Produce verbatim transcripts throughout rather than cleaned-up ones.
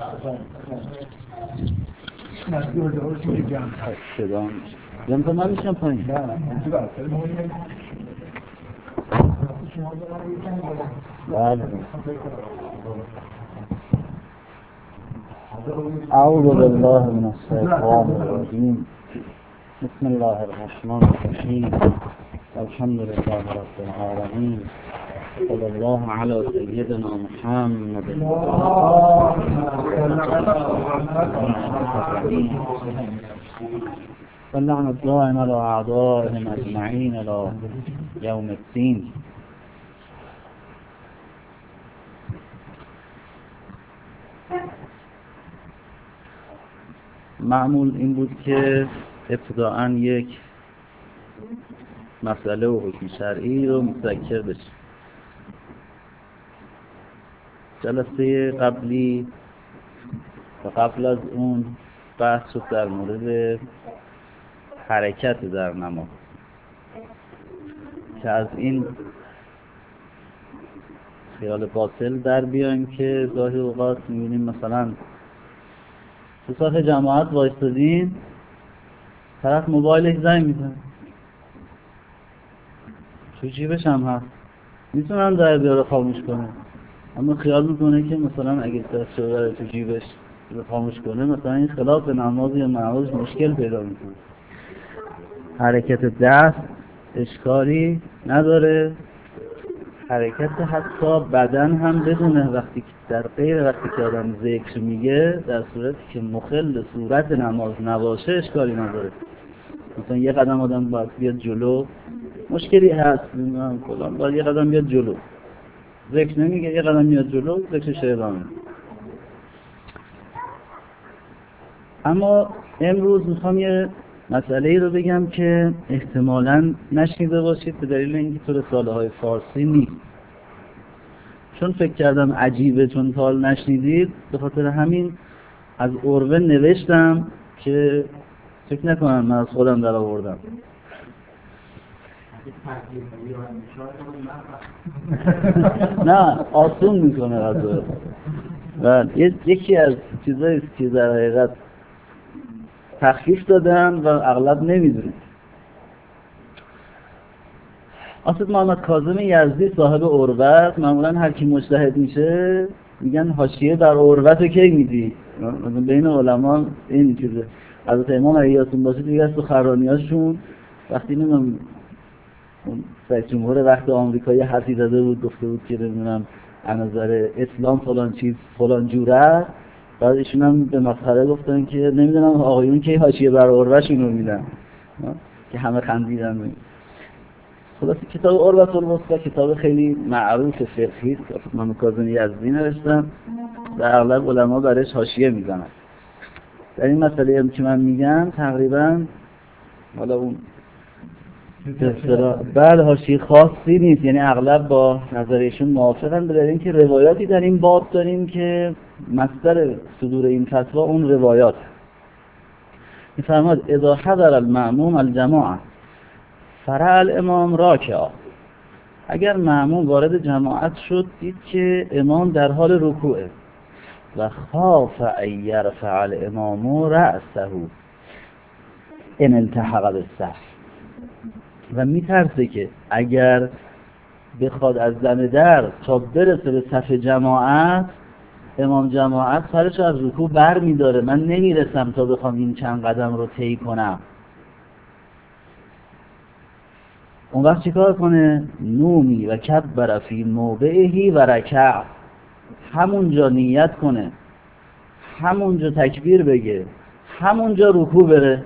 صدا میگم تا من میشم پایین. بله. اعوذ بالله من الشیطان الرجیم. بسم الله الرحمن الرحیم. الحمد لله رب العالمین. صلی الله علی سیدنا محمد. واللعنة الدائمة على أعدائهم أجمعين إلى يوم الدين. معمول این بود که ابتداءً یک مسئله و حکم شرعی رو متذکر بشیم. جلسه قبلی و قبل از اون بحث شد در مورد حرکت در نماز که از این خیال باطل در بیایم که گاهی اوقات می‌بینیم مثلا تو صف جماعت وایستادین، طرف موبایلش زنگ میزنه، تو جیبش هم هست، میتونم در بیاره خاموش کنه، اما خیال میکنه که مثلا اگه دست رو تو جیبش رو خاموش کنه مثلا این خلاف نماز یا نماز مشکل پیدا میکنه. حرکت دست اشکالی نداره، حرکت حتی بدن هم بدونه وقتی در غیر وقتی که آدم ذکر میگه، در صورتی که مخل صورت نماز نباشه اشکالی نداره. مثلا یه قدم آدم باید بیاد جلو، مشکلی هست نمیدونم کلان، باید یه قدم بیاد جلو، ذکر نمیگه، یه قدم میاد جلو، ذکرش ادامه. اما امروز میخوام یه مسئله ای رو بگم که احتمالاً نشنیده باشید به دلیل اینکه تو رساله های فارسی نیست. چون فکر کردم عجیبه چون تا حال نشنیدید، به خاطر همین از عروه نوشتم که فکر نکنم من از خودم در آوردم. نه آسون میکنه از و یکی از چیزایی که در حقیقت تخفیف دادن و اغلب نمیدونید. اسد محمد کاظم یزدی صاحب عروت، معمولا هر کی مجتهد میشه میگن حاشیه بر عروت کی میدی؟ مثلا بین علما این چیزه. حضرت امام اگه یادتون باشه دیگه از سخنرانیاشون وقتی نمیدونم رئیس جمهور وقت آمریکایی حرفی زده بود، گفته بود که نمیدونم از نظر اسلام فلان چیز فلان جوره، بعد ایشون هم به مسخره گفتن که نمیدونم آقایون کی حاشیه بر عروهشون رو میدن که همه خندیدن. خلاصه کتاب عروة الوثقی کتاب خیلی معروف فقهی است که امام کاظم یزدی نوشتن و اغلب علما برش حاشیه میزنن. در این مسئله هم که من میگم تقریبا حالا اون بعد حاشیه خاصی نیست، یعنی اغلب با نظرشون موافقن، به دلیل اینکه روایاتی در این باب داریم که مصدر صدور این فتوا اون روایات. میفرماد اذا حضر المأموم الجماعه فرع الامام راکعا، اگر مأموم وارد جماعت شد دید که امام در حال رکوعه و خاف ان یرفع الامام رأسه ان التحق بالصف، و میترسه که اگر بخواد از دم در تا برسه به صف جماعت، امام جماعت سرش از رکوع بر میداره، من نمیرسم تا بخوام این چند قدم رو طی کنم. اون وقت چیکار کنه؟ نومی و کبر فی موضعه و رکع، همونجا نیت کنه، همونجا تکبیر بگه، همونجا رکوع بره.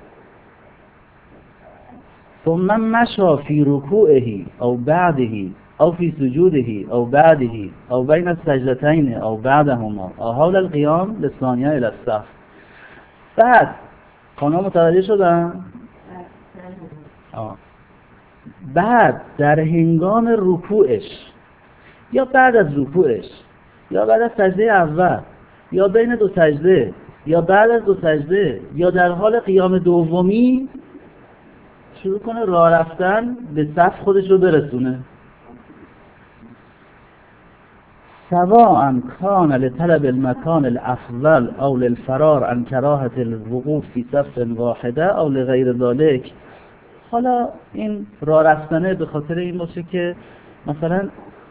ثم مشى فی رکوعه او بعده او فی سجوده او بعده او بین السجدتین او بعدهما او حول القیام للثانیه الی الصف. بعد خانم متوجه شدن؟ آه. بعد در هنگام رکوعش یا بعد از رکوعش یا بعد از سجده اول یا بین دو سجده یا بعد از دو سجده یا در حال قیام دومی شروع کنه راه رفتن به صف خودش رو برسونه. سواء كان لطلب المكان الافضل او للفرار عن کراهة الوقوف في صف واحده او لغیر ذلك. حالا این راه رفتنه به خاطر این باشه که مثلا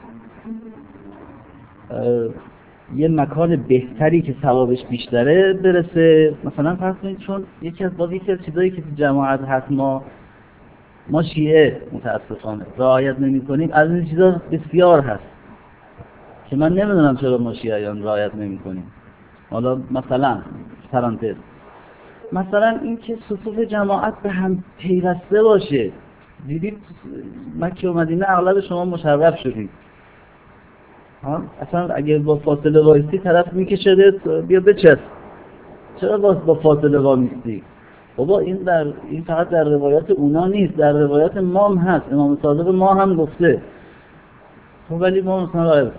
یه مکان بهتری که ثوابش بیشتره برسه. مثلا فرض کنید چون یکی از باز یکی از چیزایی که تو جماعت هست ما ما شیعه متاسفانه رعایت نمی‌کنیم. از این چیزا بسیار هست که من نمیدونم چرا ما شیعیان رعایت نمی‌کنیم. حالا مثلا پرانتز مثلا این که صفوف جماعت به هم پیوسته باشه. دیدید مکه و مدینه اغلب شما مشرف شدید، ها اصلا اگه با فاصله وایسی طرف میکشه بیا بچس، چرا با با فاصله وامیستی؟ بابا این در این فقط در روایات اونا نیست، در روایات ما هم هست. امام صادق ما هم گفته. خب ولی ما مثلا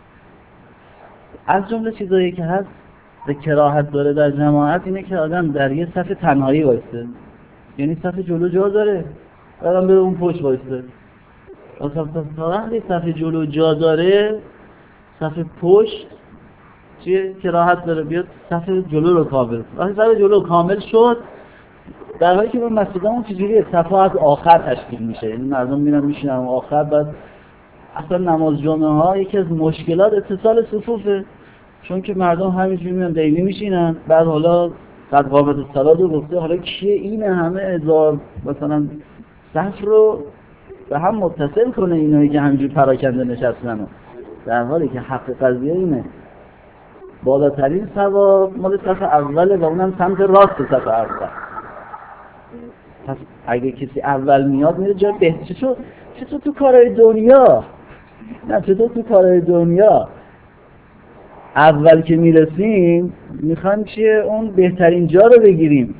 از جمله چیزایی که هست به کراهت داره در جماعت اینه که آدم در یه صف تنهایی وایسته، یعنی صف جلو جا داره آدم بره اون پشت وایسته. اصلا وقتی صف جلو جا داره صف پشت چیه کراهت داره بیاد صف جلو رو کامل. وقتی صف جلو کامل شد در حالی که به مسجدمون چجوریه صفا از آخر تشکیل میشه، یعنی مردم میرن میشینن آخر. بعد اصلا نماز جمعه ها یکی از مشکلات اتصال صفوفه، چون که مردم همینجوری میان دیلی میشینن. بعد حالا قد قامت الصلاة رو گفته، حالا کیه این همه هزار مثلا صف رو به هم متصل کنه اینایی که همینجوری پراکنده نشستن، در حالی که حق قضیه اینه بالاترین ثواب مال صف اوله و اونم سمت راست صف اول. پس اگه کسی اول میاد میره جای بهتر. چطور چطور تو کارهای دنیا نه چطور تو کارهای دنیا اول که میرسیم میخوایم چیه اون بهترین جا رو بگیریم.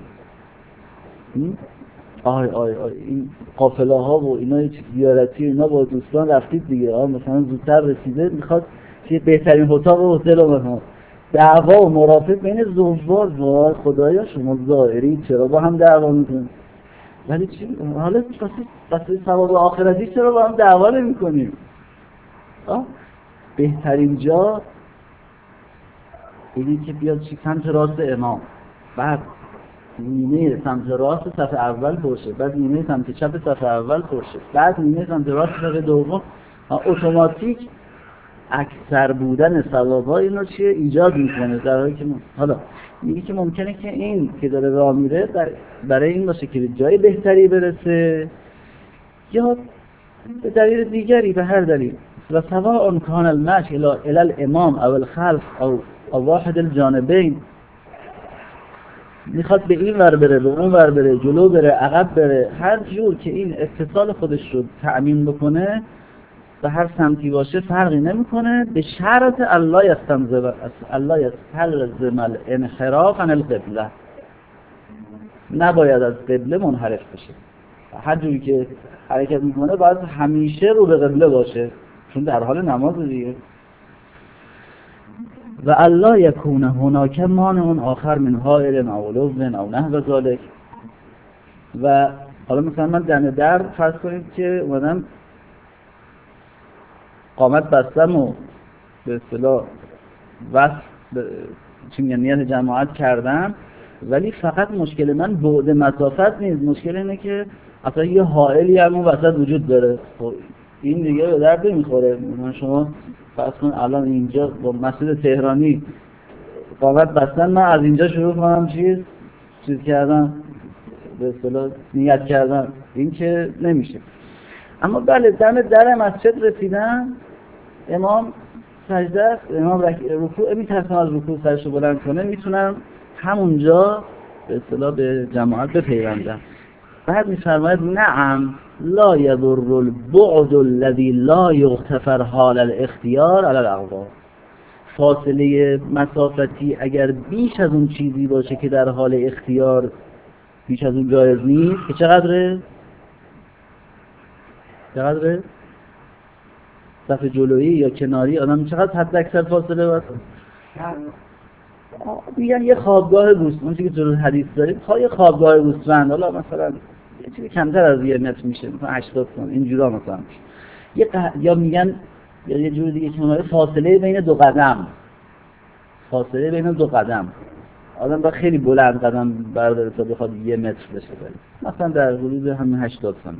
آی آی آی این قافله ها و اینا زیارتی اینا با دوستان رفتید دیگه، آه مثلا زودتر رسیده میخواد چیه بهترین اتاق و هتل رو بخواد. دعوا و مرافق بین زوج‌ها وای خدایا شما ظاهری چرا با هم دعوا میکنید؟ ولی چی حالا واسه ثواب آخرتی چرا با هم دعوا نمی‌کنیم؟ آه بهترین جا اینی که بیاد چی سمت راست امام، بعد نیمه سمت راست صف اول باشه، بعد نیمه سمت چپ صف اول باشه، بعد نیمه سمت راست صف دوم. اتوماتیک اکثر بودن ثوابا اینو چیه ایجاد میکنه. در حالی که حالا میگه که ممکنه که این که داره راه میره برای این باشه که جای بهتری برسه یا به دلیل دیگری، به هر دلیل. و سواء کان المشی الی الامام او الخلف او او واحد الجانبین، میخواد به این ور بره به اون ور بره جلو بره عقب بره، هر جور که این اتصال خودش رو تأمین بکنه به هر سمتی باشه فرقی نمیکنه، به شرط الله یستلزم الله یستلزم الانحراف عن القبله، نباید از قبله منحرف بشه. هر جوری که حرکت میکنه باید همیشه رو به قبله باشه، چون در حال نماز دیگه. و الله یکونه هناک مانع آخر من حائل او لو او نحو ذلک. و حالا مثلا من دم در فرض کنید که اومدم قامت بستم و به اصطلاح وصف چی میگن نیت جماعت کردم، ولی فقط مشکل من بعد مسافت نیست، مشکل اینه که اصلا یه حائلی هم اون وسط وجود داره. این دیگه به درد نمیخوره. من شما فرض کن الان اینجا با مسجد تهرانی قامت بستن، من از اینجا شروع کنم چیز چیز کردم به اصطلاح نیت کردم، این که نمیشه. اما بله دم در مسجد رسیدن امام سجده است، امام رکوع میترسم از رکوع سرشو بلند کنه، میتونم همونجا به اصطلاح به جماعت بپیوندم. بعد میفرماید نعم لا یضر البعد الذي لا یغتفر حال الاختیار علی الاقوال. فاصله مسافتی اگر بیش از اون چیزی باشه که در حال اختیار بیش از اون جایز نیست، که چقدره؟ چقدره؟ صف جلویی یا کناری آدم چقدر حد اکثر فاصله باشه؟ میگن یه خوابگاه گوسفند، اون چیزی که جلو حدیث داریم، یه خوابگاه گوسفند حالا مثلا یه چیزی کمتر از یه متر میشه، مثلا هشتاد سانتی اینجورا مثلا. یه ق... یا میگن یا یه جور دیگه که اومده فاصله بین دو قدم، فاصله بین دو قدم. آدم باید خیلی بلند قدم برداره تا بخواد یه متر بشه، مثلا در حدود همین هشتاد ثانیه.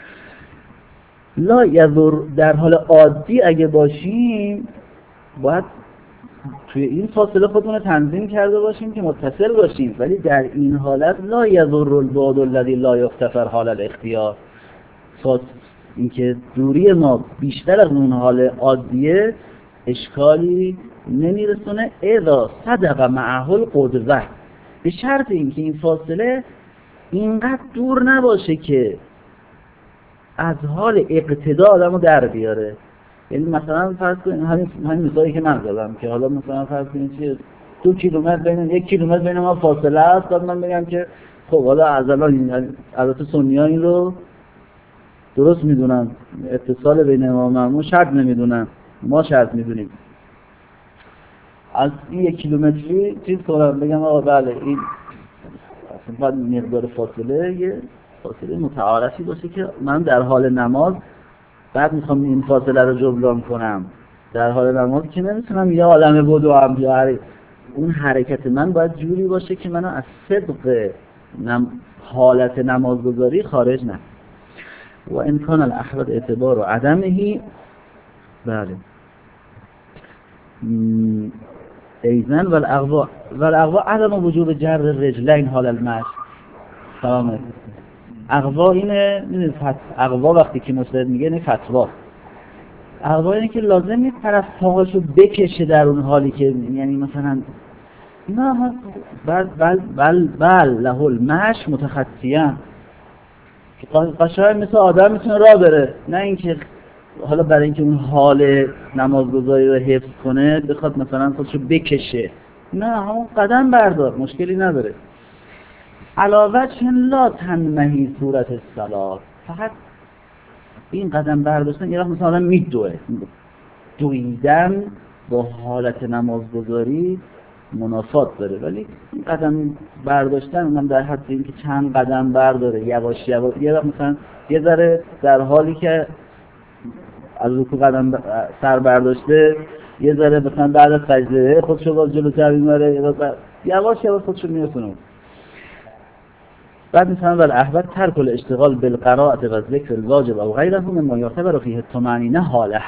لا یضر، در حال عادی اگه باشیم باید توی این فاصله خودمون رو تنظیم کرده باشیم که متصل باشیم، ولی در این حالت لا یضر البعد الذی لا یغتفر حال الاختیار، اینکه دوری ما بیشتر از اون حال عادیه اشکالی نمیرسونه. اذا صدق معه القدوه، به شرط اینکه این فاصله اینقدر دور نباشه که از حال اقتدا آدمو در بیاره. یعنی مثلا فرض کنید همین همین مثالی که من زدم که حالا مثلا فرض کنید چه دو کیلومتر بین یک کیلومتر بین ما فاصله است، بعد من بگم که خب حالا از الان البته سنی‌ها این رو درست میدونن، اتصال بین ما و مأمون شرط نمیدونن، ما شرط میدونیم. از این یک کیلومتری چیز کنم بگم آقا بله این اصلا باید مقدار فاصله یه فاصله متعارفی باشه که من در حال نماز بعد میخوام این فاصله رو جبران کنم، در حال نماز که نمیتونم یه عالمه بدو هم بیاره. اون حرکت من باید جوری باشه که منو از صدق نم... حالت نمازگذاری خارج نه. و امکان الاحوال اعتبار و عدمهی بله ایزن و الاغوا و الاغوا عدم وجود جر رجلین حال المشي. سلام اغوا اینه میدونید اغوا وقتی که مستند میگه نه فتوا، اغوا اینه که لازم نیست طرف پاهاشو بکشه در اون حالی که یعنی مثلا نه بل بل بل بل له المشي متخطیان، قشنگ مثل آدم میتونه راه بره، نه اینکه حالا برای اینکه اون حال نمازگذاری رو حفظ کنه بخواد مثلا خودشو بکشه، نه همون قدم بردار مشکلی نداره. علاوه چون لا تنمهی صورت الصلاة، فقط این قدم برداشتن یه وقت مثلا آدم میدوه، دویدن با حالت نمازگذاری منافات داره، ولی این قدم برداشتن اونم در حد این که چند قدم برداره یواش یواش، یه وقت مثلا یه ذره در حالی که از رکوع قدم سر برداشته یه ذره مثلا بعد از سجده خودشو باز جلوتر میبره یواش یواش خودشو میرسونه. بعد مثلا بل احوال ترک الاشتغال بالقراءة و ذکر الواجب او غیره مما یعتبر فیه الطمأنینه حاله.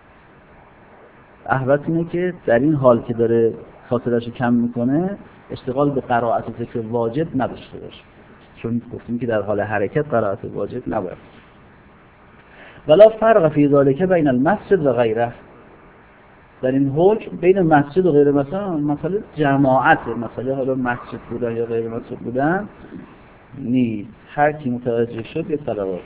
احوال اینه که در این حال که داره فاصله‌شو کم میکنه اشتغال به قرائت و ذکر واجب نداشته باشه، چون گفتیم که در حال حرکت قرائت واجب نباید. ولا فرق فی ذلک بین المسجد و غیره، در این حکم بین مسجد و غیر مثلا مسئله جماعت، مسئله حالا مسجد بودن یا غیر مسجد بودن نیست. هر کی متوجه شد یه صلوات.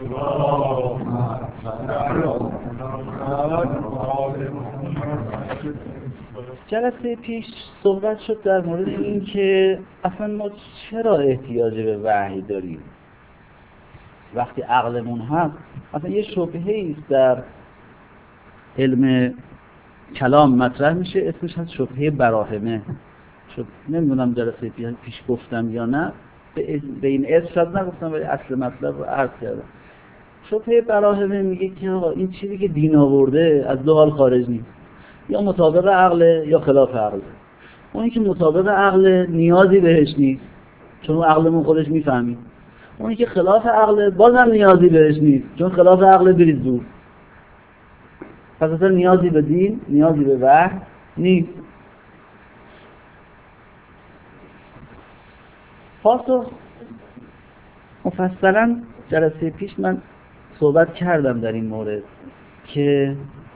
جلسه پیش صحبت شد در مورد این که اصلا ما چرا احتیاج به وحی داریم وقتی عقلمون هست. اصلا یه شبهه‌ای است در علم کلام مطرح میشه، اسمش هست شبهه براهمه. شب... نمیدونم جلسه پیش گفتم یا نه، به این اسم شاید نگفتم ولی اصل مطلب رو عرض کردم. شبهه براهمه میگه که این چیزی که دین آورده از دو حال خارج نیست، یا مطابق عقل یا خلاف عقل. اونی که مطابق عقل نیازی بهش نیست چون عقلمون خودش میفهمید، اونی که خلاف عقل بازم نیازی بهش نیست چون خلاف عقل برید دور. پس اصلا نیازی به دین، نیازی به وحی نیست. پاسخ مفصلا جلسه پیش من صحبت کردم در این مورد که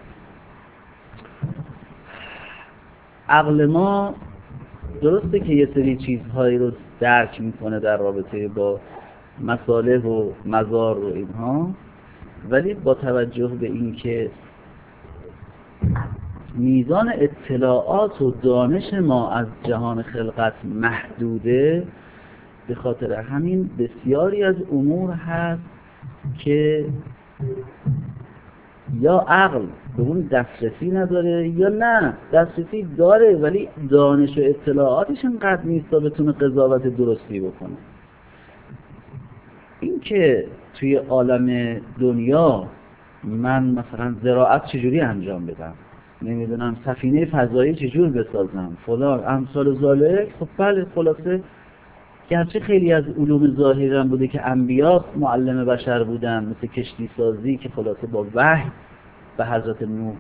عقل ما درسته که یه سری چیزهایی رو درک میکنه در رابطه با مصالح و مضار و اینها، ولی با توجه به این که میزان اطلاعات و دانش ما از جهان خلقت محدوده، به خاطر همین بسیاری از امور هست که یا عقل به اون دسترسی نداره یا نه دسترسی داره ولی دانش و اطلاعاتش انقدر نیست تا بتونه قضاوت درستی بکنه. این که توی عالم دنیا من مثلا زراعت چجوری انجام بدم، نمیدونم سفینه فضایی چجور بسازم، فلان امثال ذالک. خب بله، خلاصه گرچه خیلی از علوم ظاهری هم بوده که انبیا معلم بشر بودن، مثل کشتی سازی که خلاصه با وحی به حضرت نوح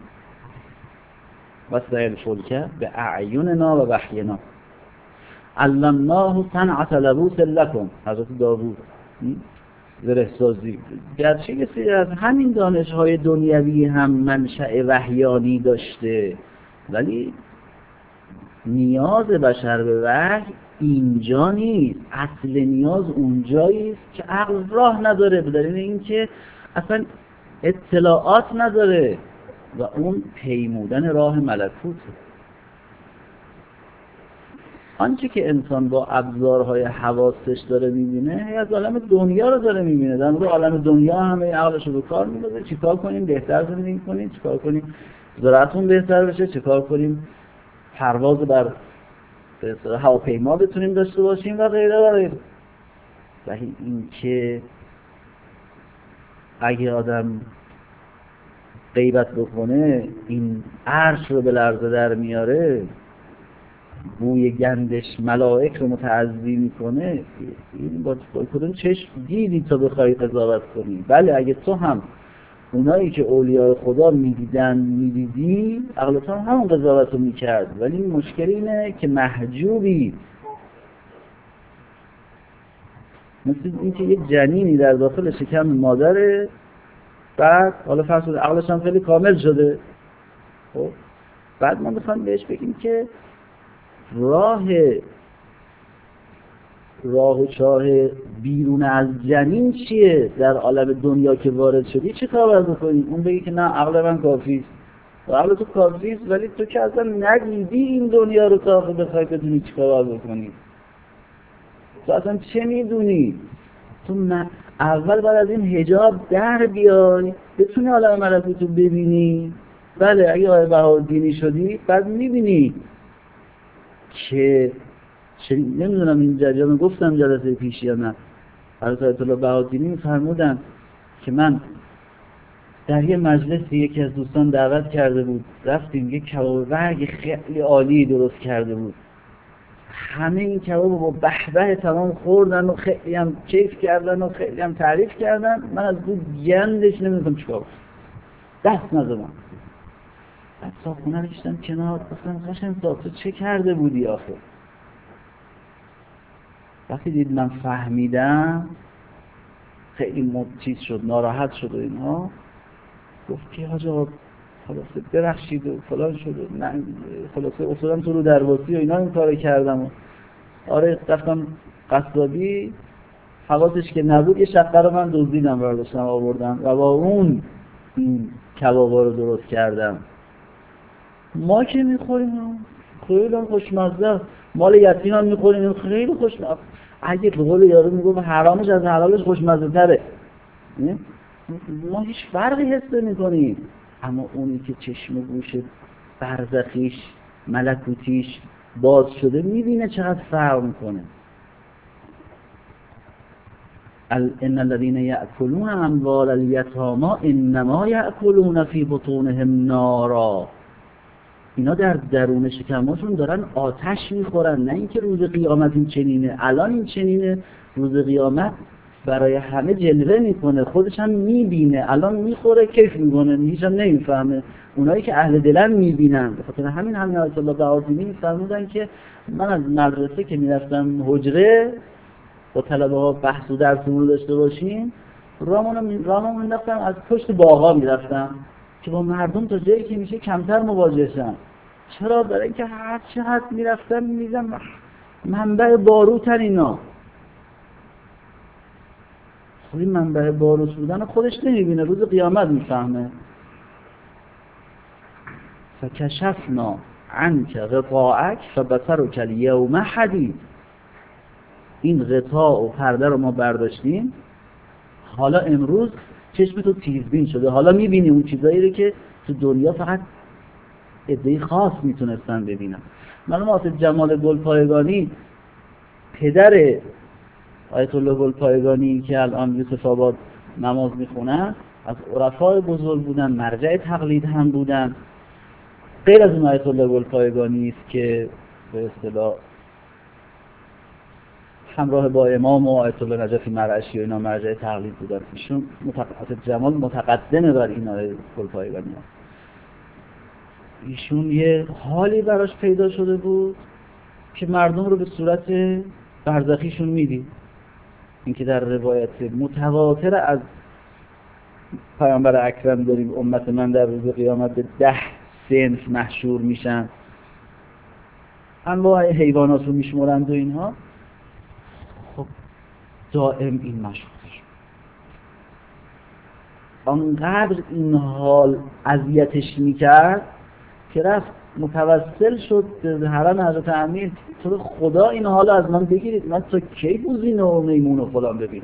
وسیل فلکه به اعیننا و وحینا علمناه صنعة لبوس لکم، حضرت داوود زره سازی. گرچه یه سری از همین دانش‌های دنیوی هم منشأ وحیانی داشته، ولی نیاز بشر به وحی اینجا نیست، اصل نیاز اونجایی است که عقل راه نداره، به دلیل اینکه اصلا اطلاعات نداره و اون پیمودن راه ملکوت. آنچه که انسان با ابزارهای حواسش داره میبینه از عالم دنیا رو داره میبینه. در مورد عالم دنیا همه عقلش رو به کار میندازه، چیکار کنیم بهتر زندگی کنیم، چیکار کنیم زراعتمون بهتر بشه، چیکار کنیم پرواز بر به اصطلاح هواپیما بتونیم داشته باشیم و غیره و غیره. ولی این که اگه آدم غیبت بکنه این عرش رو به لرزه در میاره، بوی گندش ملائک رو متعذی میکنه، این با کدوم چشم دیدی تا بخوای قضاوت کنی؟ بله اگه تو هم اونایی که اولیاء خدا میدیدن میدیدی، عقلت هم همون قضاوت رو میکرد. ولی مشکل اینه که محجوبی، مثل اینکه یه جنینی در داخل شکم مادره، بعد حالا فرض کنید عقلش هم خیلی کامل شده، خب بعد ما میخوایم بهش بگیم که راه راه و چاه بیرون از جنین چیه؟ در عالم دنیا که وارد شدی چه کار باید بکنی؟ اون بگی که نه عقل من کافیست. عقل تو کافیست ولی تو که اصلا ندیدی این دنیا رو تا بخوای بدونی چه کار باید بکنی. تو اصلا چه میدونی؟ تو من اول بعد از این حجاب در بیای بتونی عالم ملکوت رو ببینی. بله اگه آیه بهاءالدینی شدی بعد میبینی که نمیدونم این جریان گفتم جلسه پیشی یا نه، حضرت آیت الله بهاءالدینی می‌فرمودن که من در یه مجلسی یکی از دوستان دعوت کرده بود، رفتیم یه کباب برگ خیلی عالی درست کرده بود، همه این کباب با بهبه تمام خوردن و خیلی هم کیف کردن و خیلی هم تعریف کردن. من از بود گندش نمیدونم چیکار دست نزدم. بعد صاحبخونه رو کشیدم کنار، گفتم قشنگ صاحب تو چه کرده بودی آخه؟ وقتی دید من فهمیدم خیلی مد چیز شد، ناراحت شد و اینها، گفت که حاج آقا خلاصه ببخشید و فلان شد و نه خلاصه افتادم تو رو درواسی و اینا این کارو کردم و آره رفتم قصابی، حواسش که نبود یه شقه رو من دزدیدم برداشتم آوردم و با اون این کبابا رو درست کردم. ما که میخوریم خیلی خوشمزه، مال یتیم هم میخوریم خیلی خوشمزه. اگه به قول یارو میگم حرامش از حلالش خوشمزه تره، ما هیچ فرقی حس نمی‌کنیم. اما اونی که چشم و گوش برزخیش ملکوتیش باز شده میبینه چقدر فرق میکنه. ان الذين ياكلون اموال اليتامى انما ياكلون في بطونهم نارا. اینا در درون شکمشون دارن آتش میخورن، نه اینکه روز قیامت این چنینه. الان این چنینه، روز قیامت برای همه جلوه میکنه، خودش هم میبینه، الان میخوره کیف میکنه، هیچ هم نمیفهمه. اونایی که اهل دلن میبینن. به خاطر همین همین آیت الله بهاءالدینی میفرمودن که من از مدرسه که میرفتم حجره با طلبه ها بحث و درسمون داشته باشیم، رامون رامون میرفتم از پشت باغا میرفتم که با مردم تا جایی که میشه کمتر مواجه شم. چرا؟ برای اینکه هر چقدر میرفتم میدیدم منبع باروتن اینا. خودی منبع باروت بودن خودش نمیبینه، روز قیامت میفهمه. فکشفنا عنک غطاءک فبصرک الیوم حدید. این غطاء و پرده رو ما برداشتیم، حالا امروز چشم تو تیزبین شده، حالا میبینی اون چیزایی رو که تو دنیا فقط عده‌ای خاص میتونستن ببینن. مرحوم حافظ جمال گلپایگانی پدر آیت الله گلپایگانی که الان یوسف آباد نماز میخونن، از عرفای بزرگ بودن، مرجع تقلید هم بودن. غیر از اون آیت الله گلپایگانی است که به اصطلاح همراه با امام و آیت الله نجفی مرعشی و اینا مرجع تقلید بودن. ایشون متقدم جمال متقدمه بر این آیت گلپایگانی ها. ایشون یه حالی براش پیدا شده بود که مردم رو به صورت برزخیشون میدید. اینکه در روایت متواتر از پیامبر اکرم داریم امت من در روز قیامت به ده صنف محشور میشن، انواع حیوانات رو میشمرند و اینها. خب دائم این مشهورش آنقدر این حال اذیتش میکرد که رفت متوسل شد به حرم حضرت امیر، تو خدا این حال از من بگیرید، من تا کی بوزینه و میمون و فلان ببینم.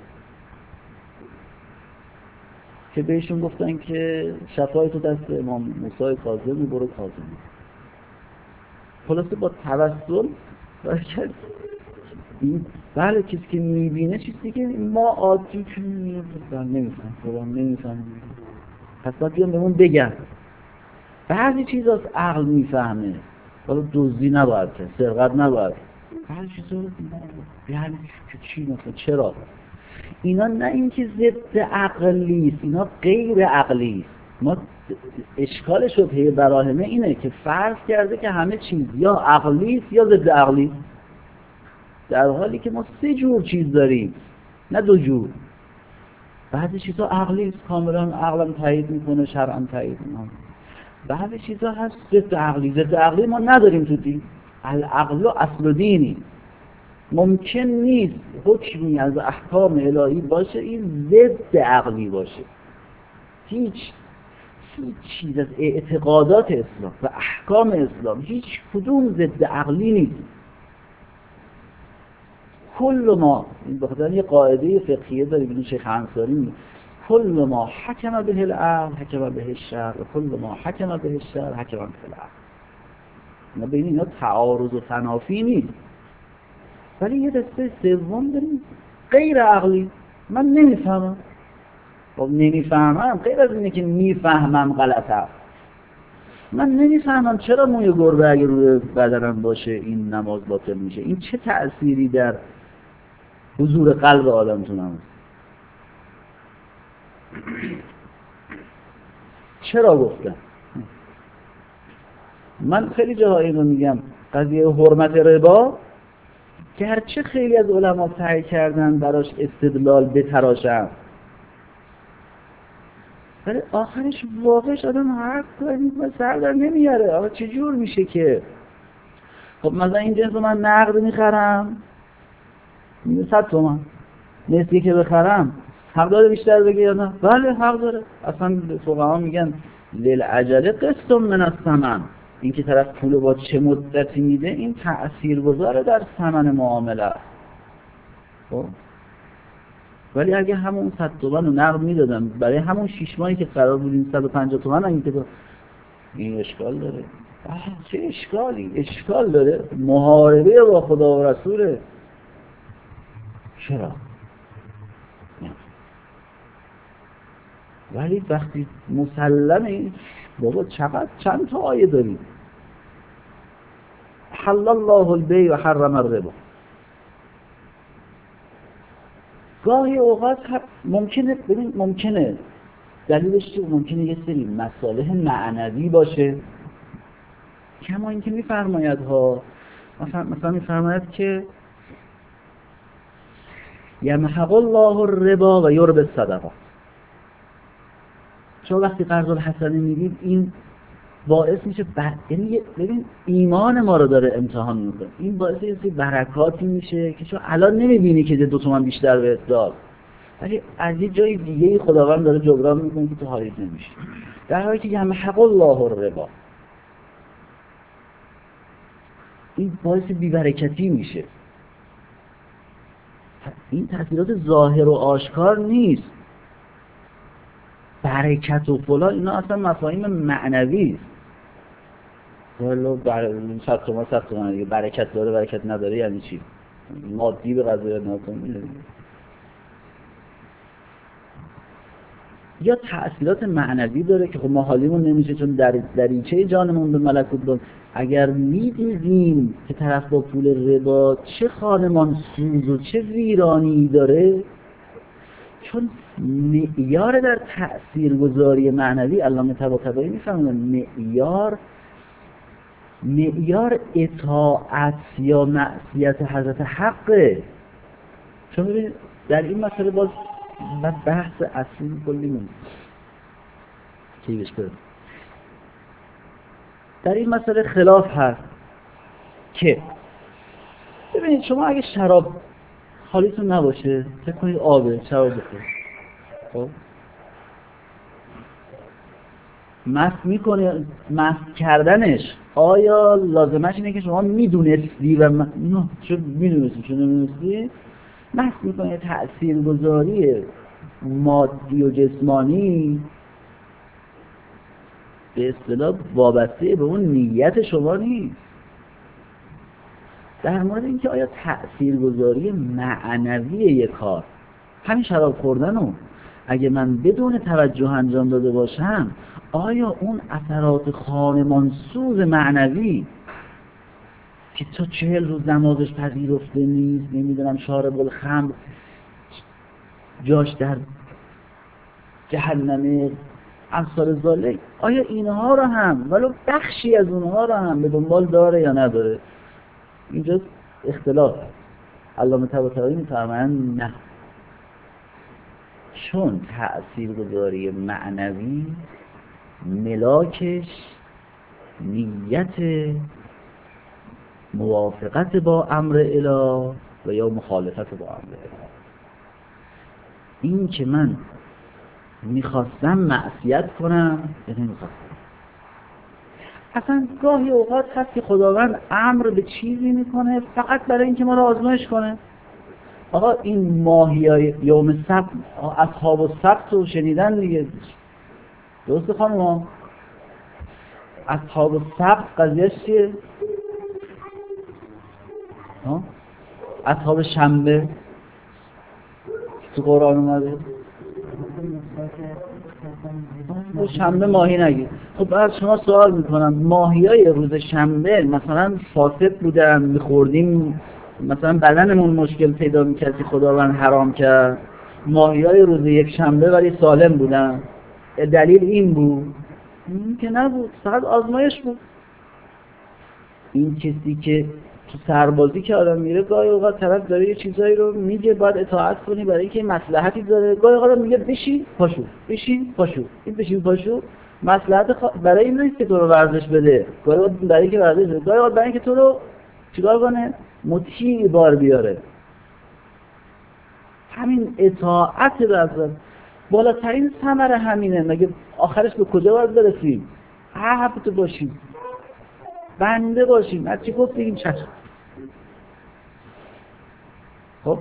که بهشون گفتن که شفای تو دست امام موسی کاظمی، برو کاظمی. خلاصه با توسل برکت این بله کسی که میبینه چیز دیگه، ما عادی که نمیفهم فلان نمیفهم، پس باید بیان بهمون بگن. بعضی چیز از عقل میفهمه، حالا دزدی نباید کرد، سرقت نباید، بعضی چیزا یعنی چی مثلا چرا اینا نه اینکه ضد عقلی است، اینا غیر عقلی است. ما اشکال شبهه براهنه اینه که فرض کرده که همه چیز یا عقلی است یا ضد عقلی است، در حالی که ما سه جور چیز داریم نه دو جور. بعضی چیزا عقلی است، کاملا عقلم تایید میکنه، شرعم تایید میکنه. بعضی چیزا هست ضد عقلی. ضد عقلی ما نداریم تو دین. العقل اصل دینی. ممکن نیست حکمی از احکام الهی باشه این ضد عقلی باشه. هیچ هیچ چیز از اعتقادات اسلام و احکام اسلام هیچ کدوم ضد عقلی نیست. کل ما بخاطر یه قاعده فقهیه داریم اینو شیخ انصاری میگه، کل ما حکم به العقل حکم به الشرع و کل ما حکم به الشرع حکم به العقل. اینا بین اینا تعارض و تنافی نیست. ولی یه دسته سوم داریم غیر عقلی. من نمیفهمم. خب نمیفهمم غیر از اینه که میفهمم غلطه. من نمیفهمم چرا موی گربه اگه روی بدنم باشه این نماز باطل میشه. این چه تأثیری در حضور قلب آدمتون هست؟ چرا گفتم؟ من خیلی جاهایی رو میگم قضیه حرمت ربا گرچه خیلی از علما سعی کردن براش استدلال بتراشن، ولی آخرش واقعش آدم حرف کنید و سر در نمیاره. آقا چجور میشه که خب مثلا این جنس رو من نقد میخرم صد تومن، نسبی که بخرم حق داره بیشتر بگه یا نه؟ بله حق داره. اصلا فقها میگن للعجله قسط من الثمن. این که طرف پول با چه مدتی میده این تأثیر گذاره در ثمن معامله است. خب ولی اگه همون صد تومن رو نقد میدادم برای همون شش ماهی که قرار بودیم صد و پنجاه تومن، این که این اشکال داره. چه اشکالی؟ اشکال داره. محاربه با خدا و رسوله. چرا؟ ولی وقتی مسلمه بابا چقدر چند تا آیه داریم حل الله البیع و حرم الربا. گاهی اوقات ممکنه ببین ممکنه دلیلش چیه؟ ممکنه یه سری مصالح معنوی باشه، کما اینکه میفرماید ها مثلا مثلا میفرماید که یمحق الله الربا و یربی الصدقات. شما وقتی قرض الحسنه میدید این باعث میشه بر... یعنی ببین ایمان ما رو داره امتحان میکنه. این باعث یه سری برکاتی میشه که شما الان نمیبینی که دو تومن بیشتر بهت داد، ولی از یه جای دیگه خداوند داره جبران میکنه که تو حالیت نمیشه. در حالی که یمحق الله الربا این باعث بی‌برکتی میشه. این تاثیرات ظاهر و آشکار نیست. برکت و فلان اینا اصلا مفاهیم معنوی است. ولو بر صد تومن صد تومن دیگه برکت داره برکت نداره یعنی چی؟ مادی به قضیه ناکن میده. یا تأثیرات معنوی داره که خب ما حالیمون نمیشه چون در دریچه جانمون به ملکوت داد. اگر میدیدیم که طرف با پول ربا چه خانمان سوز و چه ویرانی داره، چون معیار در تأثیرگذاری معنوی علامه طباطبایی میفهمن معیار معیار اطاعت یا معصیت حضرت حقه. چون ببینید در این مسئله باز من بحث اصلی کلی مونده کی بهش برم. در این مسئله خلاف هست که ببینید شما اگه شراب حالیتون نباشه فکر کنید آبه شراب بخورید، خب مست میکنه، مست کردنش آیا لازمش اینه که شما میدونستی و م... نه چون میدونستی چون نمیدونستی مست میکنه. تأثیرگذاری مادی و جسمانی به اصطلاح وابسته به اون نیت شما نیست. در مورد اینکه آیا تأثیرگذاری معنوی یک کار، همین شراب خوردنو اگه من بدون توجه انجام داده باشم، آیا اون اثرات خانمانسوز معنوی که تا چهل روز نمازش پذیرفته نیست، نمیدونم شارب الخمر جاش در جهنمه، امثال ذالک، آیا اینها رو هم ولو بخشی از اونها رو هم به دنبال داره یا نداره؟ اینجا اختلاف. علامه طباطبایی می‌فرمایند نه، چون تأثیرگذاری معنوی ملاکش نیت موافقت با امر الهی و یا مخالفت با امر الهی. این که من میخواستم معصیت کنم یا نمیخواستم. اصلا گاهی اوقات هست که خداوند امر به چیزی میکنه فقط برای اینکه ما رو آزمایش کنه. آقا این ماهیای یوم سبت، اصحاب السبت رو شنیدن دیگه، درسته خانم ها؟ اصحاب السبت قضیهش چیه؟ ها؟ اصحاب شنبه تو قرآن اومده شنبه ماهی نگید. خب از شما سوال میکنم ماهیای روز شنبه مثلا فاسد بودن، میخوردیم مثلا بدنمون مشکل پیدا میکرد که خداوند حرام کرد، ماهیای روز یک شنبه ولی سالم بودن، دلیل این بود؟ این که نبود، فقط آزمایش بود. این کسی که تو سربازی که آدم میره گاهی اوقات طرف داره یه چیزایی رو میگه باید اطاعت کنی برای اینکه مصلحتی داره، گاهی اوقات میگه بشین پاشو بشین پاشو، این بشین پاشو مصلحت خ... برای این نیست که تو رو ورزش بده، گاهی اوقات برای اینکه ورزش بده، گاهی اوقات برای اینکه تو رو چیکار کنه؟ مطیع بار بیاره. همین اطاعت رضا بالاترین ثمره همینه. مگه آخرش به کجا باید برسیم؟ عبد باشیم، بنده باشیم. از چی گفت این چشم؟ خب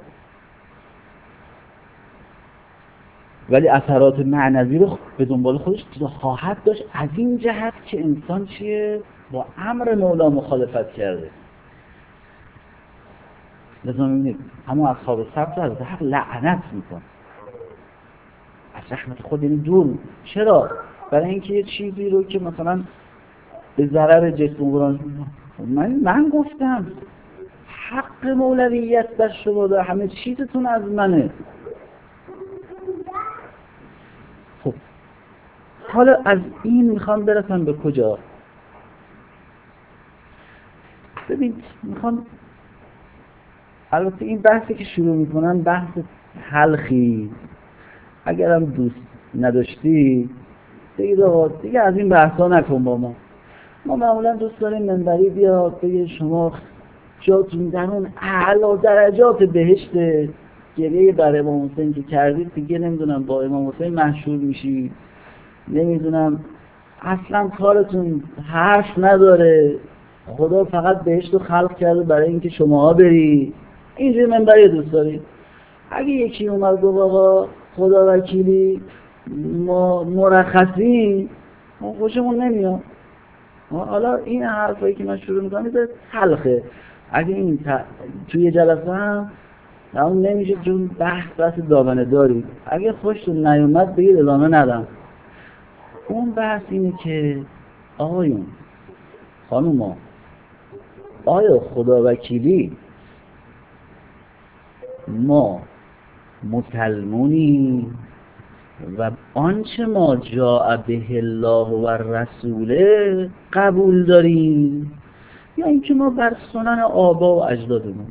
ولی اثرات معنوی رو به دنبال خودش خواهد داشت، از این جهت که انسان چیه؟ با امر مولا مخالفت کرده. لذا میبینید اما اصحاب سبت از حق لعنت میکن، از رحمت خود یعنی دور. چرا؟ برای اینکه یه چیزی رو که مثلا به ضرر جسم بران من من گفتم حق مولویت در شما ده، همه چیزتون از منه. خب حالا از این میخوام برسم به کجا؟ ببین میخوام، البته این بحثی که شروع میکنم بحث حلخی، اگرم دوست نداشتی دیگه آقا دیگه از این بحثا نکن با ما. ما معمولا دوست داریم منبری بیاد بگه شما جاتون در اون اعلی درجات بهشت، گریه بر امام حسین که کردید دیگه نمیدونم با امام حسین مشهور میشی، نمیدونم اصلا کارتون حرف نداره، خدا فقط بهشت رو خلق کرده برای اینکه شماها بری. اینجوری منبری دوست دارید. اگه یکی اومد گفت آقا خدا وکیلی ما مرخصی، ما خوشمون نمیاد. حالا این حرفایی که من شروع میکنم میذاره تلخه. اگه این ت... توی جلسه هم اون نمیشه چون بحث بحث دامنه داری. اگه خوشتون نیومد بگید ادامه ندم. اون بحث اینه که آقایون خانوما، آیا خدا وکیلی ما مسلمونی و آنچه ما جاء به الله و رسوله قبول داریم، یا اینکه ما بر سنن آبا و اجدادمون؟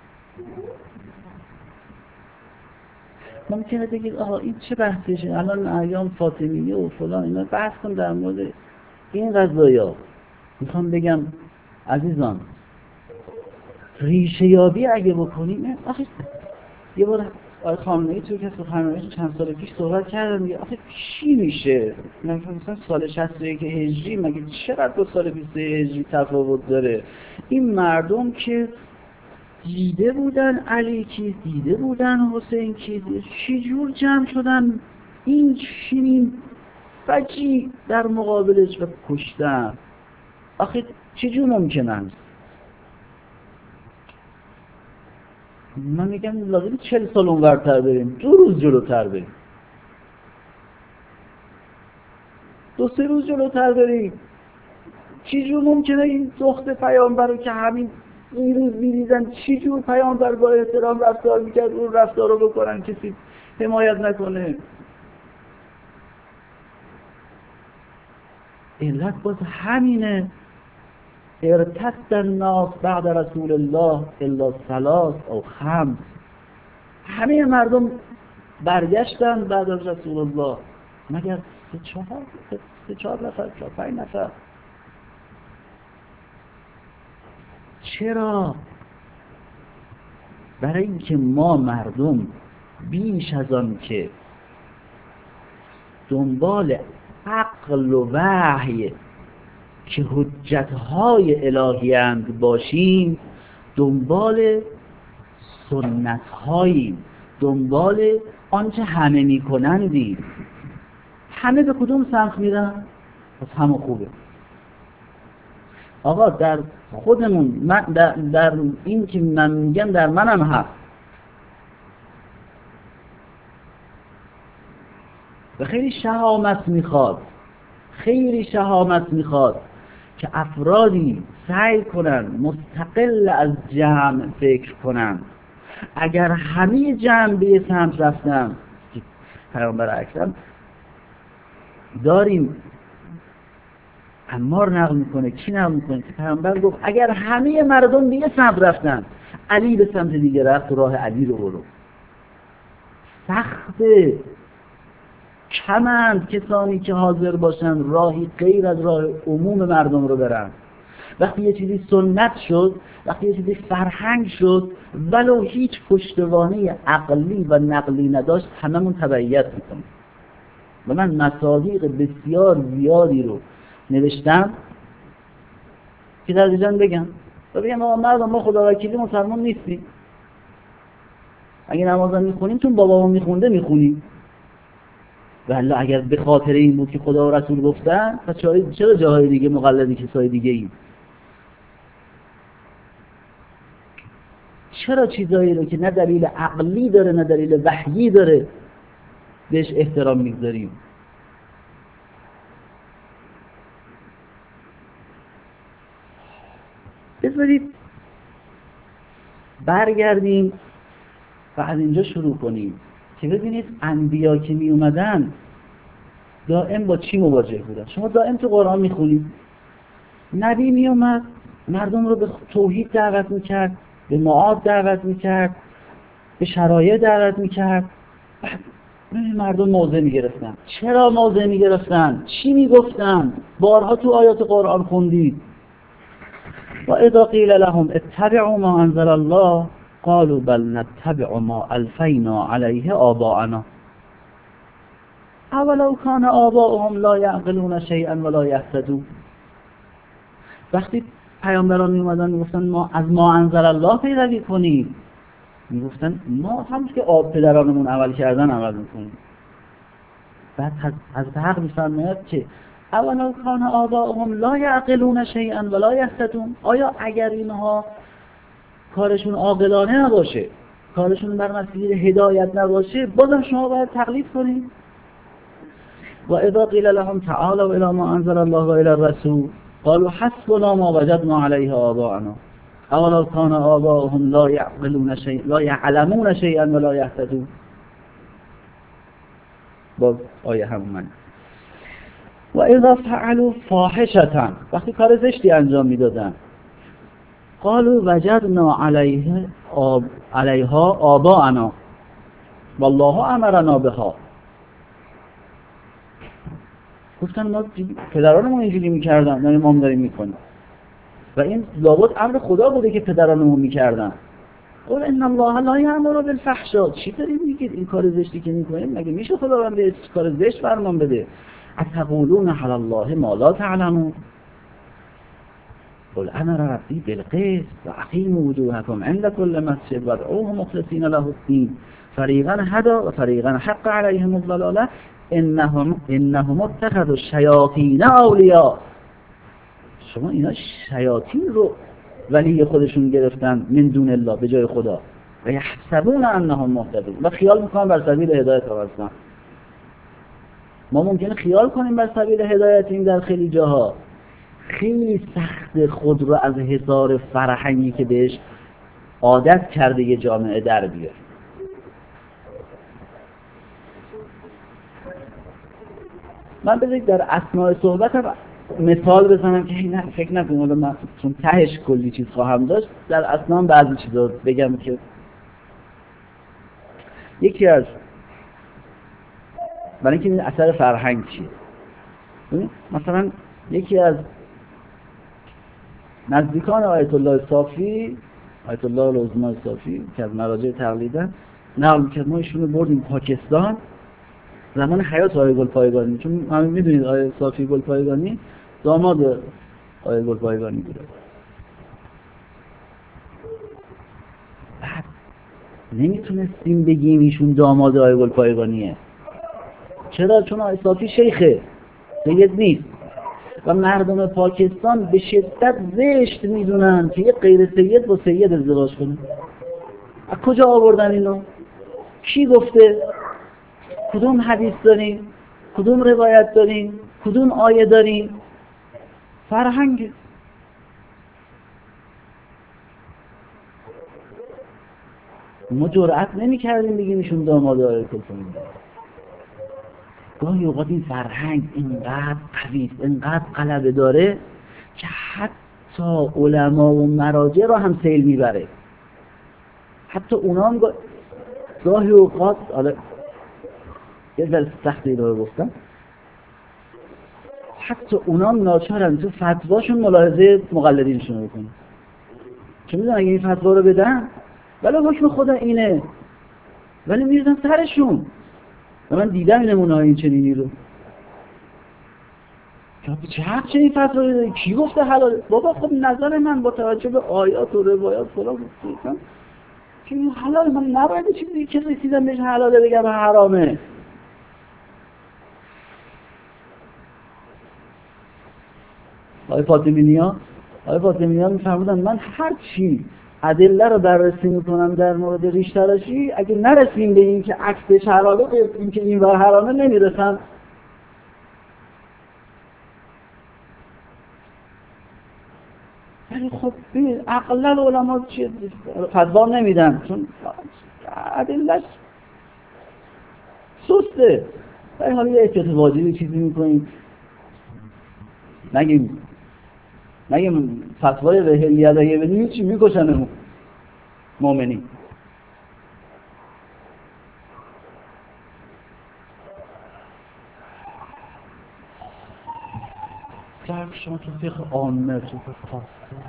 ممکنه بگید آها این چه بحثشه، الان ایام فاطمیه و فلان اینا بحث کن در مورد این قضایا. میخوام بگم عزیزان، ریشه یابی اگه بکنیم، آخه یه بار آقای خامنه‌ای توی که سخنرانیش چند سال پیش صحبت کردن، میگه آخه چی میشه مثلا سال شصت و یک هجری مگه چقدر دو سال بیست و یک هجری تفاوت داره؟ این مردم که دیده بودن علی کی، دیده بودن حسین کی، چی جور جمع شدن این چنین فجی در مقابلش و کشتن؟ آخه چی جور ممکنه است؟ من میگم لازم چهل سال اونورتر بریم، دو روز جلوتر بریم، دو سه روز جلوتر بریم. چی جور ممکنه این دخت پیامبر رو که همین این روز می‌دیدن چی جور پیامبر با احترام رفتار میکرد، اون رفتار رو بکنن کسی حمایت نکنه؟ علت باز همینه. ارتد الناس بعد رسول الله الا ثلاث او خمس. همه مردم برگشتن بعد از رسول الله مگر سه چهار سه چهار نفر چهار پنج نفر. چرا؟ برای اینکه ما مردم بیش از آن که دنبال عقل و وحی که حجتهای الهی اند باشیم، دنبال سنتهاییم، دنبال آنچه همه میکنندیم. همه به کدوم سمت میرن؟ پس همه خوبه. آقا در خودمون من در, در این که من میگم در منم هست و خیلی شهامت میخواد، خیلی شهامت میخواد که افرادی سعی کنن مستقل از جمع فکر کنن. اگر همه جمع به سمت رفتن، پیامبر اکرم داریم عمار نقل میکنه، کی نقل میکنه که پیامبر گفت اگر همه مردم به یه سمت رفتن، علی به سمت دیگه رفت، راه علی رو برو. سخته، کمند کسانی که حاضر باشن راهی غیر از راه عموم مردم رو برن. وقتی یه چیزی سنت شد، وقتی یه چیزی فرهنگ شد، ولو هیچ پشتوانه عقلی و نقلی نداشت، هممون تبعیت میکنیم. و من مصادیق بسیار زیادی رو نوشتم که در جان بگم و بگم ما مردم ما خدا وکیلی مسلمان نیستیم. اگه نمازم میخونیم چون بابامون میخونده میخونیم، ولی اگر به خاطر این بود که خدا و رسول گفتن، پس چرا جاهای دیگه مقلد کسای دیگه ایم؟ چرا چیزایی رو که نه دلیل عقلی داره نه دلیل وحیی داره بهش احترام میگذاریم؟ بذارید برگردیم و از اینجا شروع کنیم که ببینید انبیا که می اومدن دائم با چی مواجه بودن. شما دائم تو قرآن میخونید نبی می اومد مردم رو به توحید دعوت میکرد، به معاد دعوت میکرد، به شرایع دعوت میکرد، بعد مردم موضع میگرفتن. چرا موضع میگرفتن؟ چی میگفتن؟ بارها تو آیات قرآن خوندید. و اذا قیل لهم اتبعوا ما انزل الله قالوا بل نتبع ما الفینا علیه آباءنا اولو کان آباؤهم لا یعقلون شیئا ولا یهتدون. وقتی پیامبران می اومدن میگفتن ما از ما انزل الله پیروی کنیم، میگفتن ما همونش که آب پدرانمون عمل کردن عمل میکنیم. بعد از حق میفرماید که اولو کان آباؤهم لا یعقلون شیئا ولا یهتدون. آیا اگر اینها کارشون عاقلانه نباشه، کارشون بر مسیر هدایت نباشه، بازم شما باید تقلید کنید. و اذا قیل لهم تعالوا الی ما انزل الله و الی الرسول قالوا حسبنا ما وجدنا علیه آباءنا اولا کان آباؤهم لا یعقلون شیئا لا یعلمون شیئا ولا یهتدون. باز آیه همون من. و اذا فعلوا فاحشة، وقتی کار زشتی انجام میدادن، قالوا وجدنا علیه آب علیها آباءنا والله امرنا بها. گفتن ما پدرانمون اینجوری میکردن، یعنی ما هم داریم میکنیم. و این لابد امر خدا بوده که پدرانمون میکردن. قل ان الله لا یأمر بالفحشاء. چی داریم میگید؟ این کار زشتی که میکنیم مگه میشه خداوند به کار زشت فرمان بده؟ اتقولون علی الله ما لا تعلمون. قل امر ربی بالقسط و اقیموا وجوهکم عند کل مسجد وادعوه مخلصین له الدین فریقا هدی و فریقا حق علیهم الضلاله انهم انهم اتخذوا الشیاطین اولیاء. شما اینا شیاطین رو ولی خودشون گرفتن من دون الله، به جای خدا. و یحسبون انهم مهتدون، و خیال میکنن بر سبیل هدایت هستن. ما ممکنه خیال کنیم بر سبیل هدایتیم در خیلی جاها. خیلی سخت خود رو از حصار فرهنگی که بهش عادت کرده یه جامعه در بیار. من بذارید در اثناء صحبتم مثال بزنم که نه فکر نکنم حالا من چون تهش کلی چیز خواهم داشت، در اثناء بعضی چیزا بگم که یکی از برای اینکه این اثر فرهنگ چیه. مثلا یکی از نزدیکان آیت الله صافی، آیت الله العظمی صافی که از مراجع تقلیدن، نقل می‌کرد ما ایشونو بردیم پاکستان زمان حیات آیه گلپایگانی، چون همین میدونید آیه صافی گلپایگانی داماد آیه گلپایگانی بوده. بعد نمیتونستیم بگیم ایشون داماد آیه گلپایگانیه. چرا؟ چون آیه صافی شیخه، سید نیست. و مردم پاکستان به شدت زشت میدونن که یه غیر سید با سید ازدواج کنه. از کجا آوردن اینو؟ کی گفته؟ کدوم حدیث داریم؟ کدوم روایت داریم؟ کدوم آیه داریم؟ فرهنگ. ما جرأت نمی کردیم بگیم ایشون داماد آیه گلپایگانی. گاهی اوقات این فرهنگ اینقدر قویه، اینقدر غلبه داره که حتی علما و مراجع را هم سیل میبره. حتی اونا هم گا... گاهی اوقات حالا یه ذره سختی رو گفتم، حتی اونا هم ناچارن تو فتواشون ملاحظه مقلدینشون رو بکنن، چون میدونن اگه این فتوا رو بدن ولی حکم خدا اینه، ولی میردن سرشون. و من دیدم این نمونه های این چنینی رو. چه حق چه این فتوا داری؟ کی گفته حلاله؟ بابا خب نظر من با توجه به آیات و روایات فلان گفتم که این حلاله، من نباید چیزی که رسیدم بهش حلاله بگم حرامه. آقای فاطمی‌نیا آقای فاطمی‌نیا می‌فرمودن من هر چی ادله رو بررسی میکنم در مورد ریش تراشی، اگه نرسیم به این که عکسش حلاله، به این که این ور حرامه نمیرسم. ولی خب ببین اقلل علما چیه فتوا نمیدن چون ادلهش سسته. ولی حالا یه احتیاط واجبی چیزی میکنیم، نگیم نگیم فتوای رهلیت اگه بدیم چی میکشنمون مؤمنین. فرق شما تو فقه عامه، تو فقه خاصه.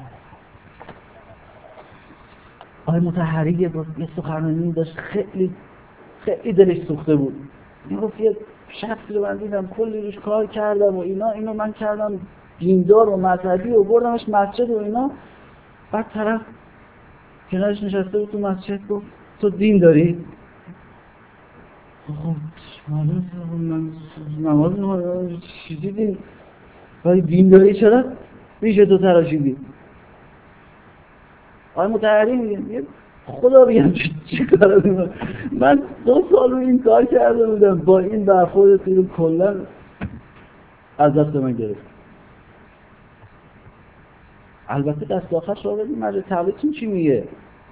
آقای مطهری یه سخنرانی داشت خیلی خیلی دلش سوخته بود. میگفت یه شخصی رو من دیدم کلی روش کار کردم و اینا اینو من کردم دیندار و مذهبی و بردمش مسجد و اینا، بعد طرف کنارش نشسته بود تو مسجد گفت تو دین داری؟ خب من نماز نماز چیزی دین ولی دین داری چرا؟ ریشه تو تراشیدی. آقای مطهری میگه خدا بگم چی کار کنم. من دو سال رو این کار کرده بودم، با این برخورد رو کلا از دست من گرفت. البته دست آخرش را بدیم مرد تقلیدتون چی میگه،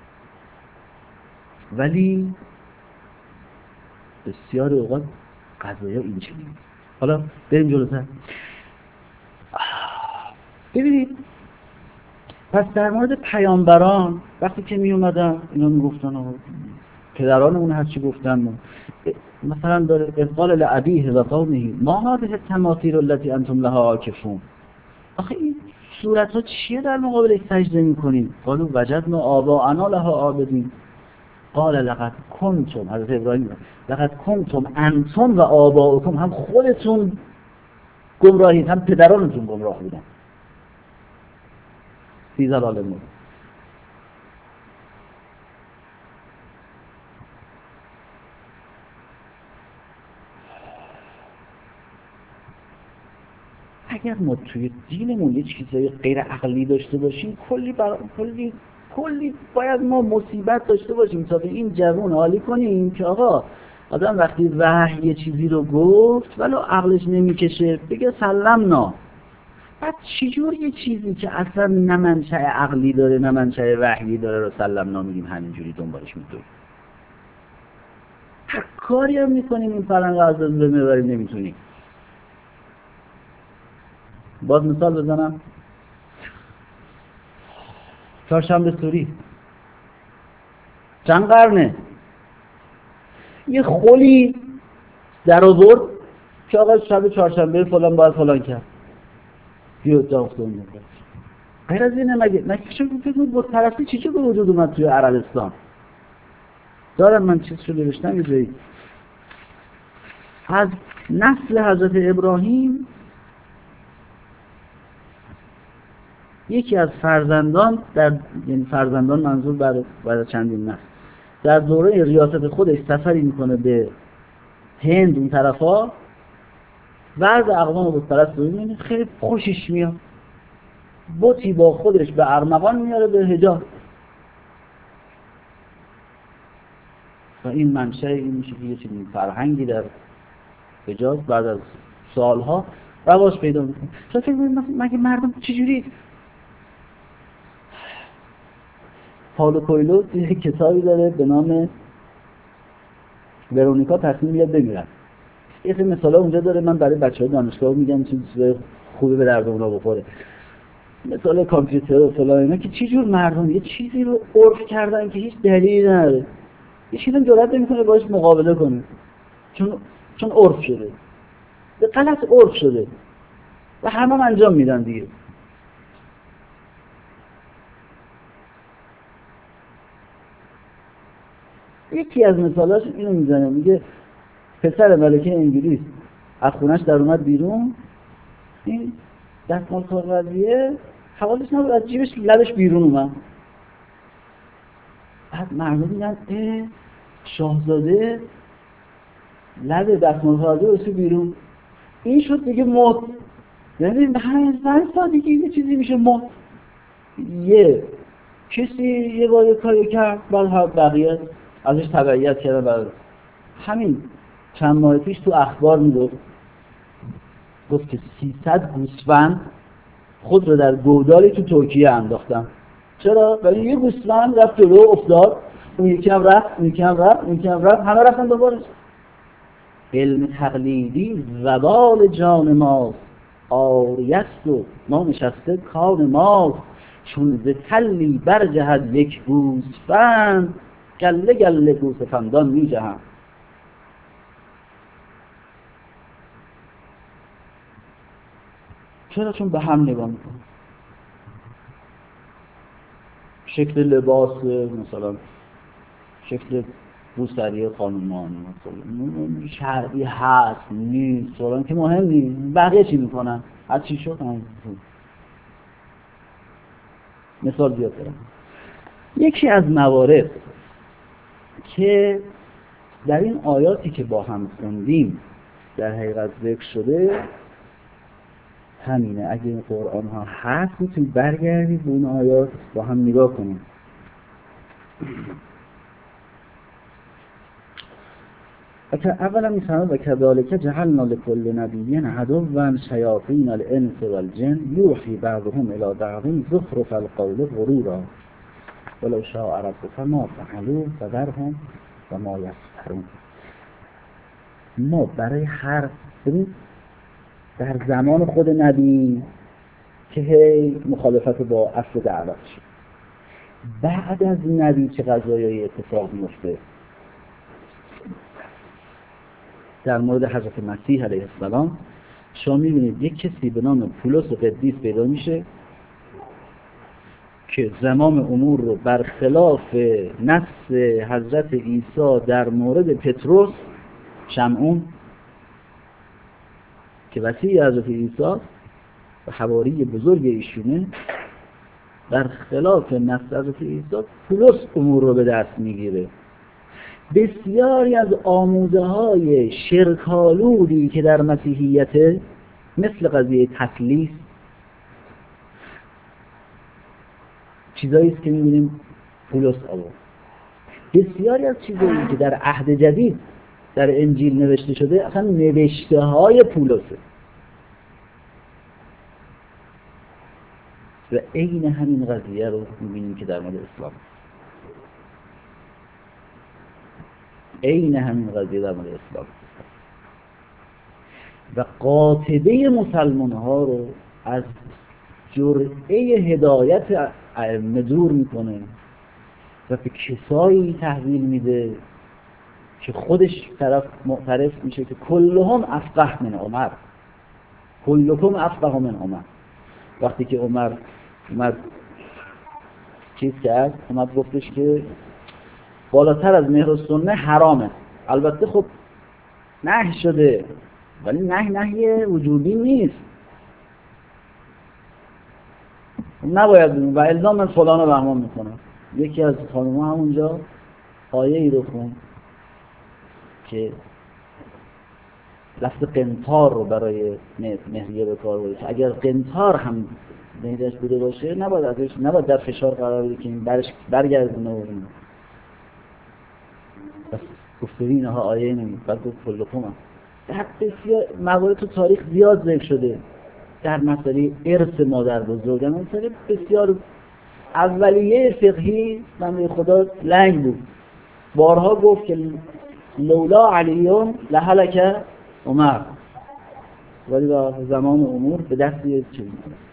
ولی بسیار اوقات قضایا این چی میگه. حالا بریم جلوتر. ببینید پس در مورد پیامبران وقتی که می اومدن اینا میگفتن پدرانمون هر چی گفتن، مثلا داره اقبال لعبیه و قومه ما هذه التماثیل التي انتم لها عاکفون. آخه این صورت ها چیه در مقابل سجده میکنیم؟ قالوا وجدنا آباءنا لها عابدین. قال لقد کنتم، حضرت ابراهیم لقد کنتم انتم و آباؤکم، هم خودتون گمراهید هم پدرانتون گمراه بودن فی ضلال مبین. اگر ما توی دینمون یه چیزای غیر عقلی داشته باشیم کلی بر... کلی کلی باید ما مصیبت داشته باشیم تا به این جوون حالی کنیم که آقا آدم وقتی وحی یه چیزی رو گفت ولو عقلش نمیکشه بگه سلمنا. بعد چجور یه چیزی که اصلا نه منشأ عقلی داره نه منشأ وحیی داره رو سلمنا میگیم همینجوری دنبالش میدویم؟ هر کاری هم میکنیم این فرنگ از دست ببریم نمیتونیم. باز مثال بزنم، چهارشنبه سوری چند قرنه یه خلی در آورد که آقا شب چهارشنبه فلان باید فلان کرد، بیا جا افتون میکنه. غیر از اینه مگه مگه فکر کنید بود پرستی چی چی به وجود اومد توی عربستان؟ دارم من چیز شو نوشتم یه جایی از نسل حضرت ابراهیم یکی از فرزندان در یعنی فرزندان منظور بعد بعد چندین نسل در دوره ریاست خودش سفری میکنه به هند اون طرفا، ورد اقوام بتپرست رو میبینه خیلی خوشش میاد، بتی با خودش به ارمغان میاره به حجاز و این منشأ این میشه که یه چنین فرهنگی در حجاز بعد از سالها رواج پیدا میکنه. شما فکر میکنید مگه مردم چجوری؟ پائولو کوئلو یه کتابی داره به نام ورونیکا تصمیم میاد بمیرن. یه سری مثالا اونجا داره، من برای بچه‌های دانشگاه میگم چیز خوبه به درد اونا بخوره. مثلا کامپیوتر و فلان اینا که چه جور مردم یه چیزی رو عرف کردن که هیچ دلیلی نداره، یه چیزی جرئت نمیکنه باهاش مقابله کنه چون چون عرف شده، به غلط عرف شده و همه هم انجام میدن دیگه. یکی از مثالاش اینو میزنه، میگه پسر ملکه انگلیس از خونش در اومد بیرون، این دستمال کاغذیه حوالش نبود از جیبش لبش بیرون اومد. بعد مردم میگن اه شاهزاده لب دستمال کاغذی رسید بیرون، این شد دیگه مد. یعنی همین زن سادگی یه چیزی میشه مد. یه کسی یه بار یه کاری کرد بعد بقیه ازش تبعیت کردن. بعد همین چند ماه پیش تو اخبار میگفت گفت که سیصد گوسفند خود رو در گودالی تو ترکیه انداختن. چرا؟ ولی یه گوسفند رفت جلو افتاد، اون یکی هم رفت، اون یکی هم رفت، اون یکی هم رفت، همه رفتن دوباره. علم تقلیدی وبال جان ماست، آریست و ما نشسته کان ماست، چون ز تلی برجهد یک گوسفند، گله گله گوسفندان می جهند. چرا؟ چون به هم نگاه میکنه. شکل لباس مثلا شکل روسری خانومان مثلا شرعی هست نیست فلان که مهم نیست، بقیه چی میکنن از چی شد. مثال زیاد دارم. یکی از موارد که در این آیاتی که با هم خوندیم در حقیقت ذکر شده همینه. اگه این قرآن ها هست میتونید برگردید به اون آیات با هم نگاه کنید. اولا میفهمه و کذالک جعلنا لكل نبی عدوا شیاطین الانس والجن یوحی بعضهم الی بعض زخرف القول غرورا ولو شاء ربک ما فعلوه فذرهم و ما یفترون. ما برای هر ببین در زمان خود نبی که هی مخالفت با اصل دعوتش، بعد از نبی چه قضایایی اتفاق میفته. در مورد حضرت مسیح علیه السلام شما میبینید یک کسی به نام پولس قدیس پیدا میشه که زمام امور رو برخلاف نص حضرت عیسی در مورد پتروس شمعون که وسیع حضرت عیسی و حواری بزرگ ایشونه، برخلاف نص حضرت عیسی پولس امور رو به دست میگیره. بسیاری از آموزه های شرکالودی که در مسیحیت مثل قضیه تثلیث چیزایی است که می‌بینیم پولس آورد. بسیاری از چیزایی که در عهد جدید در انجیل نوشته شده اصلا نوشته های پولسه و عین همین قضیه رو می‌بینیم که در مورد اسلام عین همین قضیه در مورد اسلام و قاطبه مسلمان ها رو از جرعه هدایت ائمه دور میکنه و به کسایی تحویل میده که خودش طرف معترف میشه که کلهم افقه من عمر، کلکم افقه من عمر. وقتی که عمر اومد چیز کرد، اومد گفتش که بالاتر از مهر و سنه حرامه. البته خب نهی شده ولی نهی نهی وجودی نیست، نباید بگیم و الزام من فلان رو بهمان میکنم. یکی از خانوما همونجا آیه ای رو خون که لفظ قنطار رو برای مهریه به کار بوده که اگر قنطار هم مهریه‌اش بوده باشه نباید ازش نباید در فشار قرار بده که این برش برگردونه و این بس گفته اینها آیه نمید. بعد گفت کلکم هم در بسیار موارد تو تاریخ زیاد ذکر شده در مسئله ارث مادر بزرگان. مسئله بسیار اولیه فقهی من خدا لنگ بود، بارها گفت که لولا علیون لهلک عمر، ولی با زمان امور به دست یه چیزی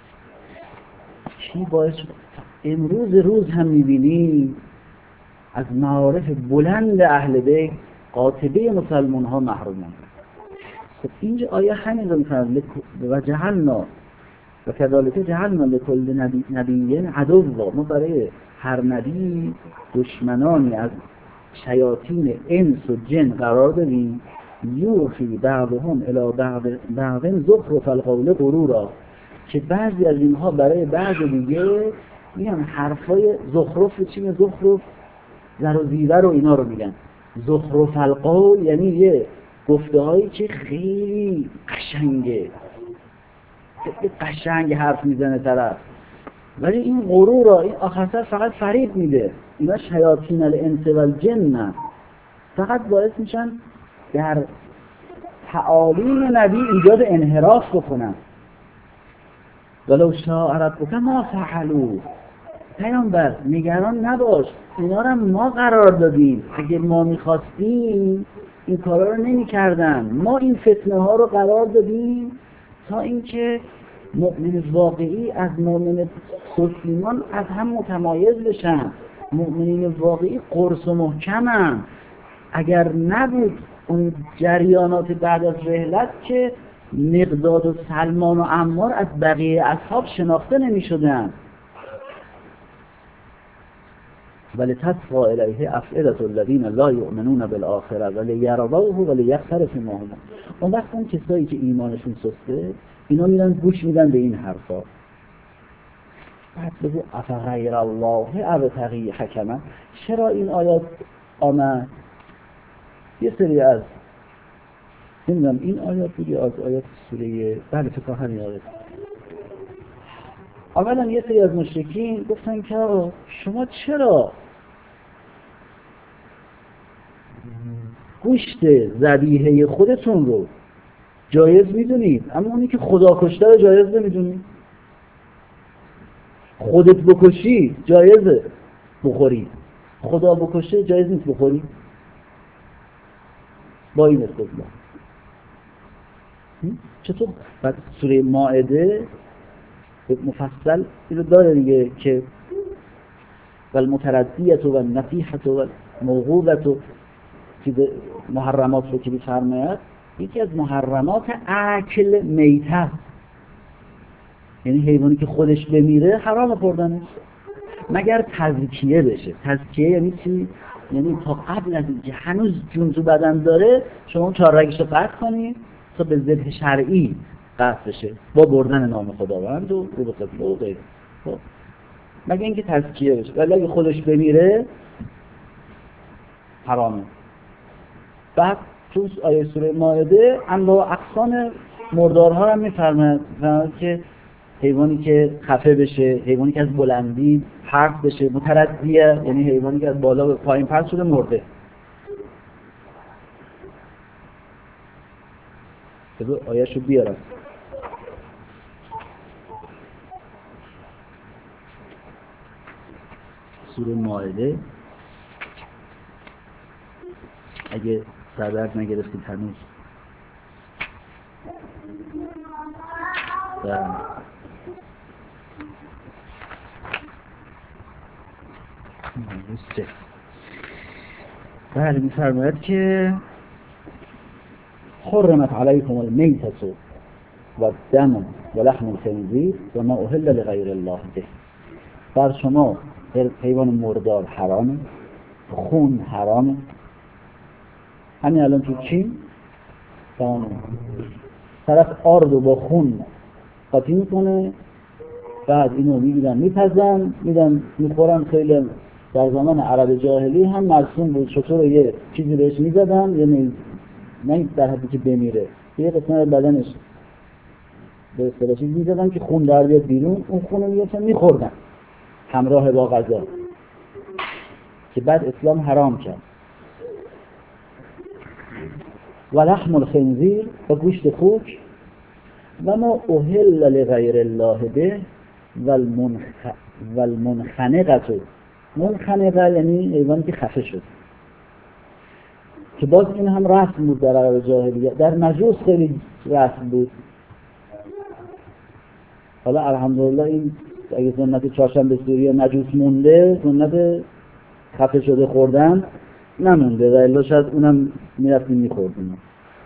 چی باعث شد امروز روز هم میبینیم از معارف بلند اهل بیت قاطبه مسلمان ها محرومند. خب اینجا آیه همین رو میفرماید و جعلنا و کذالک جعلنا لکل نبی نبی عدوا. ما برای هر نبی دشمنانی از شیاطین انس و جن قرار دادیم. یوحی بعضهم الی بعض بعض زخرف القول غرورا، که بعضی از اینها برای بعض دیگه میگن حرفای زخرف. چی میگه زخرف؟ زر و زیور و اینا رو میگن. زخرف القول یعنی یه گفته هایی که خیلی قشنگه، خیلی قشنگ حرف میزنه طرف، ولی این غرور را این آخر سر فقط فریب میده. اینا شیاطین الانس والجن فقط باعث میشن در تعالیم نبی ایجاد انحراف بکنن. ولو شاء ربک ما فعلوه. پیامبر نگران نباش، اینا رو ما قرار دادیم، اگه ما میخواستیم این کارا رو نمی کردن. ما این فتنه ها رو قرار دادیم تا اینکه مؤمن واقعی از مؤمن سلطیمان از هم متمایز بشن. مؤمنین واقعی قرص و محکمن. اگر نبود اون جریانات بعد از رحلت که مقداد و سلمان و عمار از بقیه اصحاب شناخته نمی شدن. ولی تصفا الیه افئدة الذین لا یؤمنون بالآخرة ولی یرضوه ولی یقترف ما هم. اون وقت اون کسایی که ایمانشون سسته اینا میرن گوش میدن به این حرفا. بعد بگو افغیر الله ابتغی حکما. چرا این آیات آمد؟ یه سری از نمیدونم این آیات بود یا از آیات سوره بله فکر کنم همین آیات. اولا یه سری از مشرکین گفتن که شما چرا گوشت ذبیحه خودتون رو جایز میدونید، اما اونی که خدا کشته رو جایز نمیدونید. خودت بکشی جایزه بخوری، خدا بکشه جایز نیست بخوری. با این استدلال چطور؟ بعد سوره مائده مفصل اینو داره دیگه که والمتردیة و النفیحة و الموقوذة چیز محرمات رو که می‌فرماید، یکی از محرمات اکل میته، یعنی حیوانی که خودش بمیره حرام خوردنش مگر تزکیه بشه. تزکیه یعنی چی؟ یعنی تا قبل از اینکه هنوز جون تو بدن داره شما چهار رگش رو قطع کنید تا به ذبح شرعی قطع بشه با بردن نام خداوند و رو به قبله و غیره. خب مگر اینکه تزکیه بشه، ولی اگه خودش بمیره حرامه. بعد تو آیه سوره مائده انواع اقسام مردارها هم میفرماید که حیوانی که خفه بشه، حیوانی که از بلندی پرت بشه، متردیه یعنی حیوانی که از بالا به پایین پرت شده مرده. بذار آیه‌شو بیارم. سوره مائده اگه سردرد نگرفتید هنوز بله می‌فرماید که حرمت علیکم المیتة و الدم و لحم الخنزیر و ما اهل لغیر الله به. بر شما حیوان مردار حرامه، خون حرامه. همین الان تو چین طرف آرد رو با خون قاطی میکنه، بعد اینو میگیرن میپزن میدن میخورن. خیلی در زمان عرب جاهلی هم مرسوم بود شطور یه چیزی بهش میزدن، یعنی نه در حدی که بمیره، یه قسمت بدنش به اصطلاح چیز میزدن که خون در بیاد بیرون، اون خون رو میگفتن میخوردن همراه با غذا، که بعد اسلام حرام کرد. و لحم الخنزیر و گوشت خوک و ما اهل لغیر الله به و المنخنقة. منخنقه یعنی حیوانی که خفه شد، که باز این هم رسم بود در عرب جاهلیه، در مجوس خیلی رسم بود. حالا الحمدلله این اگه سنت چهارشنبه سوری مجوس مونده، سنت خفه شده خوردن نمونده، و الا شاید اونم میرفتیم میخوردیم.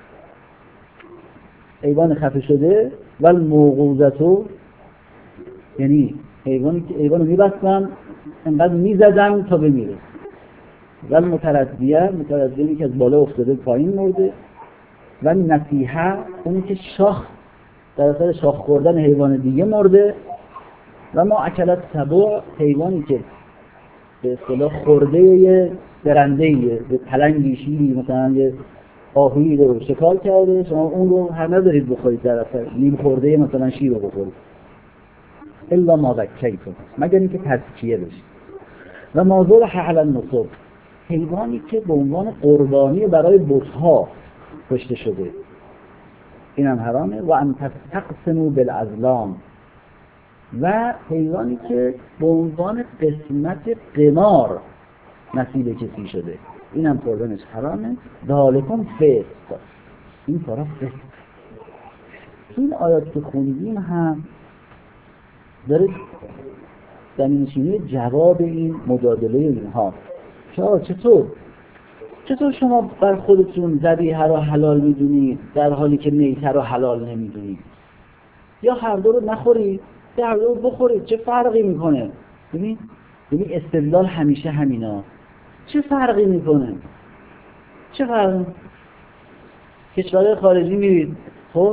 حیوان خفه شده و الموقوذة یعنی حیوانی که حیوانو میبستن انقدر میزدن تا بمیره. و المتردیه، متردیه که از بالا افتاده پایین مرده. و نصیحه اونی که شاخ در اثر شاخ خوردن حیوان دیگه مرده. و ما اکلت سبع، حیوانی که به اصطلاح خورده یه درنده‌ایه، به پلنگی شیری مثلا یه آهویی رو شکار کرده، شما اون رو هم ندارید بخورید، در اثر نیم خورده مثلا شیر رو بخورید. الا ما ذکیتم، مگر اینکه تزکیه بشه. و ما ذبح علی النصب، حیوانی که به عنوان قربانی برای بت‌ها کشته شده، اینم حرامه. و ان تستقسموا بالازلام، و حیوانی که به عنوان قسمت قمار نصیب کسی شده، اینم خوردنش حرامه. ذالکم فسق، این کارا فسق. این آیات که خوندیم هم داره زمینشینی جواب این مجادله اینها. چطور چطور شما بر خودتون ذبیحه رو حلال میدونید در حالی که میته رو حلال نمیدونید؟ یا هر دو رو نخورید یا هر دو رو بخورید، چه فرقی میکنه؟ ببین ببین استدلال همیشه همینا. چه فرقی میکنه؟ چه فرقی؟ کشورهای خارجی میرید، خب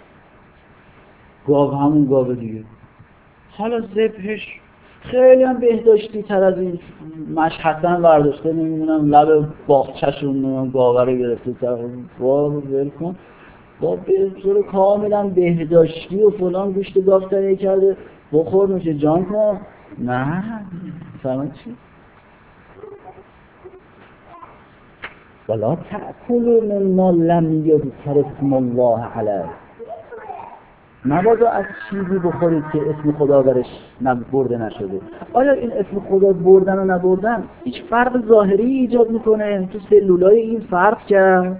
گاو همون گاو دیگه، حالا ذبحش خیلی هم بهداشتی تر از این مشهدن برداشته، نمیدونم لب باغچه‌شون گاوه رو گرفته تر گاو رو ول کن با به طور کاملا بهداشتی و فلان گوشت گاو تهیه کرده، بخور میشه جان کن. نه فهمید چی؟ ولا تأکلوا مما لم یذکر اسم الله علیه. مبادا از چیزی بخورید که اسم خدا برش برده نشده. آیا این اسم خدا بردن و نبردن هیچ فرق ظاهری ایجاد میکنه؟ تو سلولای این فرق کرد؟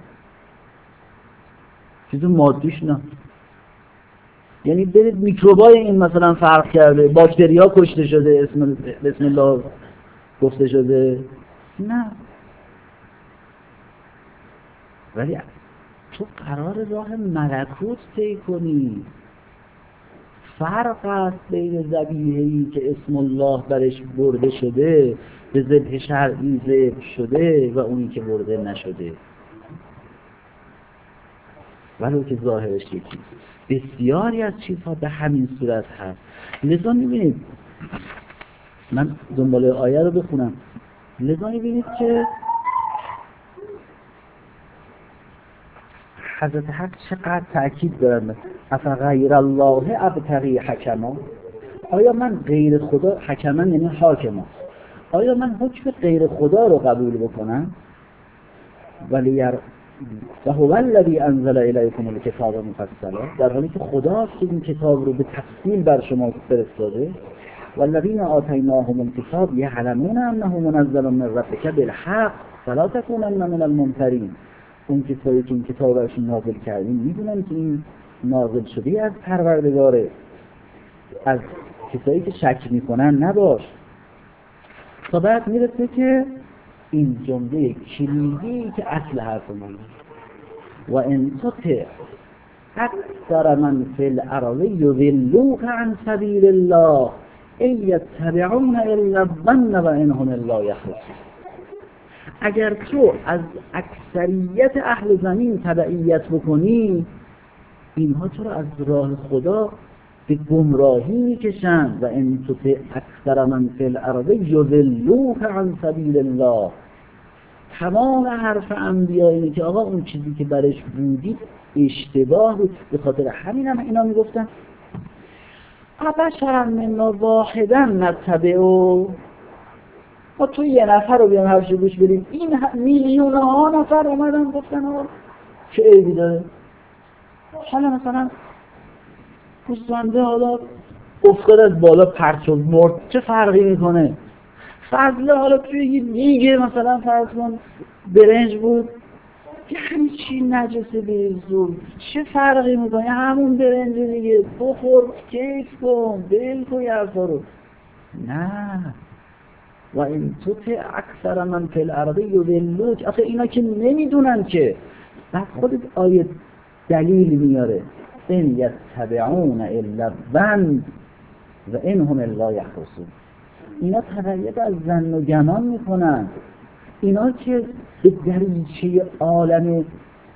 چیز مادیش نه. یعنی برید میکروبای این مثلا فرق کرده، باکتریا کشته شده، اسم بسم الله گفته شده؟ نه. ولی تو قرار راه ملکوت طی کنی. فرق است بین ذبیحه‌ای که اسم الله برش برده شده به ذبح شرعی ذبح شده و اونی که برده نشده، ولو که ظاهرش یکی. بسیاری از چیزها به همین صورت هست. لذا میبینید، من دنبال آیه رو بخونم، لذا میبینید که حضرت حق چقدر تأکید دارن: افغیر الله ابتغی حکما. آیا من غیر خدا، حکما یعنی حاکما، آیا من حکم غیر خدا رو قبول بکنم؟ ولی و هو الذی انزل الیکم الکتاب مفصلا، در حالی که خداست که این کتاب رو به تفصیل بر شما فرستاده. والذین آتیناهم الکتاب یعلمون انه منزل من ربک بالحق فلا تکونن من الممترین. اون کسایی که این کتاب برشون نازل کردیم میدونن که این نازل شده از پروردگاره، از کسایی که شک میکنن نباش. تا بعد میرسه که این جمله کلیدی که اصل حرف من و ان تطع اکثر من فی الارض یضلوک عن سبیل الله ان یتبعون الا الظن و ان هم الا یخرصون. اگر تو از اکثریت اهل زمین تبعیت بکنی، اینها تو رو از راه خدا به گمراهی میکشند. و ان تطع اکثر من فی الارض یضلوک عن سبیل الله. تمام حرف انبیا اینه که آقا اون چیزی که برش بودید اشتباه بود. به خاطر همین هم اینا میگفتن ابشرا منا واحدا نتبعو. ما تو یه نفر رو بیان حرفش گوش بدیم، این میلیون ها نفر اومدن گفتن آقا چه عیبی داره؟ حالا مثلا گوسفنده حالا افتاد از بالا پرت شد مرد، چه فرقی میکنه؟ فضله حالا توی یه دیگه مثلا فرض کن برنج بود، یعنی چی نجسه بریزون؟ چه فرقی میکنه؟ همون برنج دیگه بخور کیف کن بل کن یه حرفا رو. نه. و این تطع اکثر من فی الارض یضلوک. آخه اینا که نمیدونن که. بعد خودت آیه دلیل میاره: ان یتبعون الا الظن و ان هم الا یخرصون. اینا تبعیت از ظن و گمان میکنن. اینا که به دریچه عالم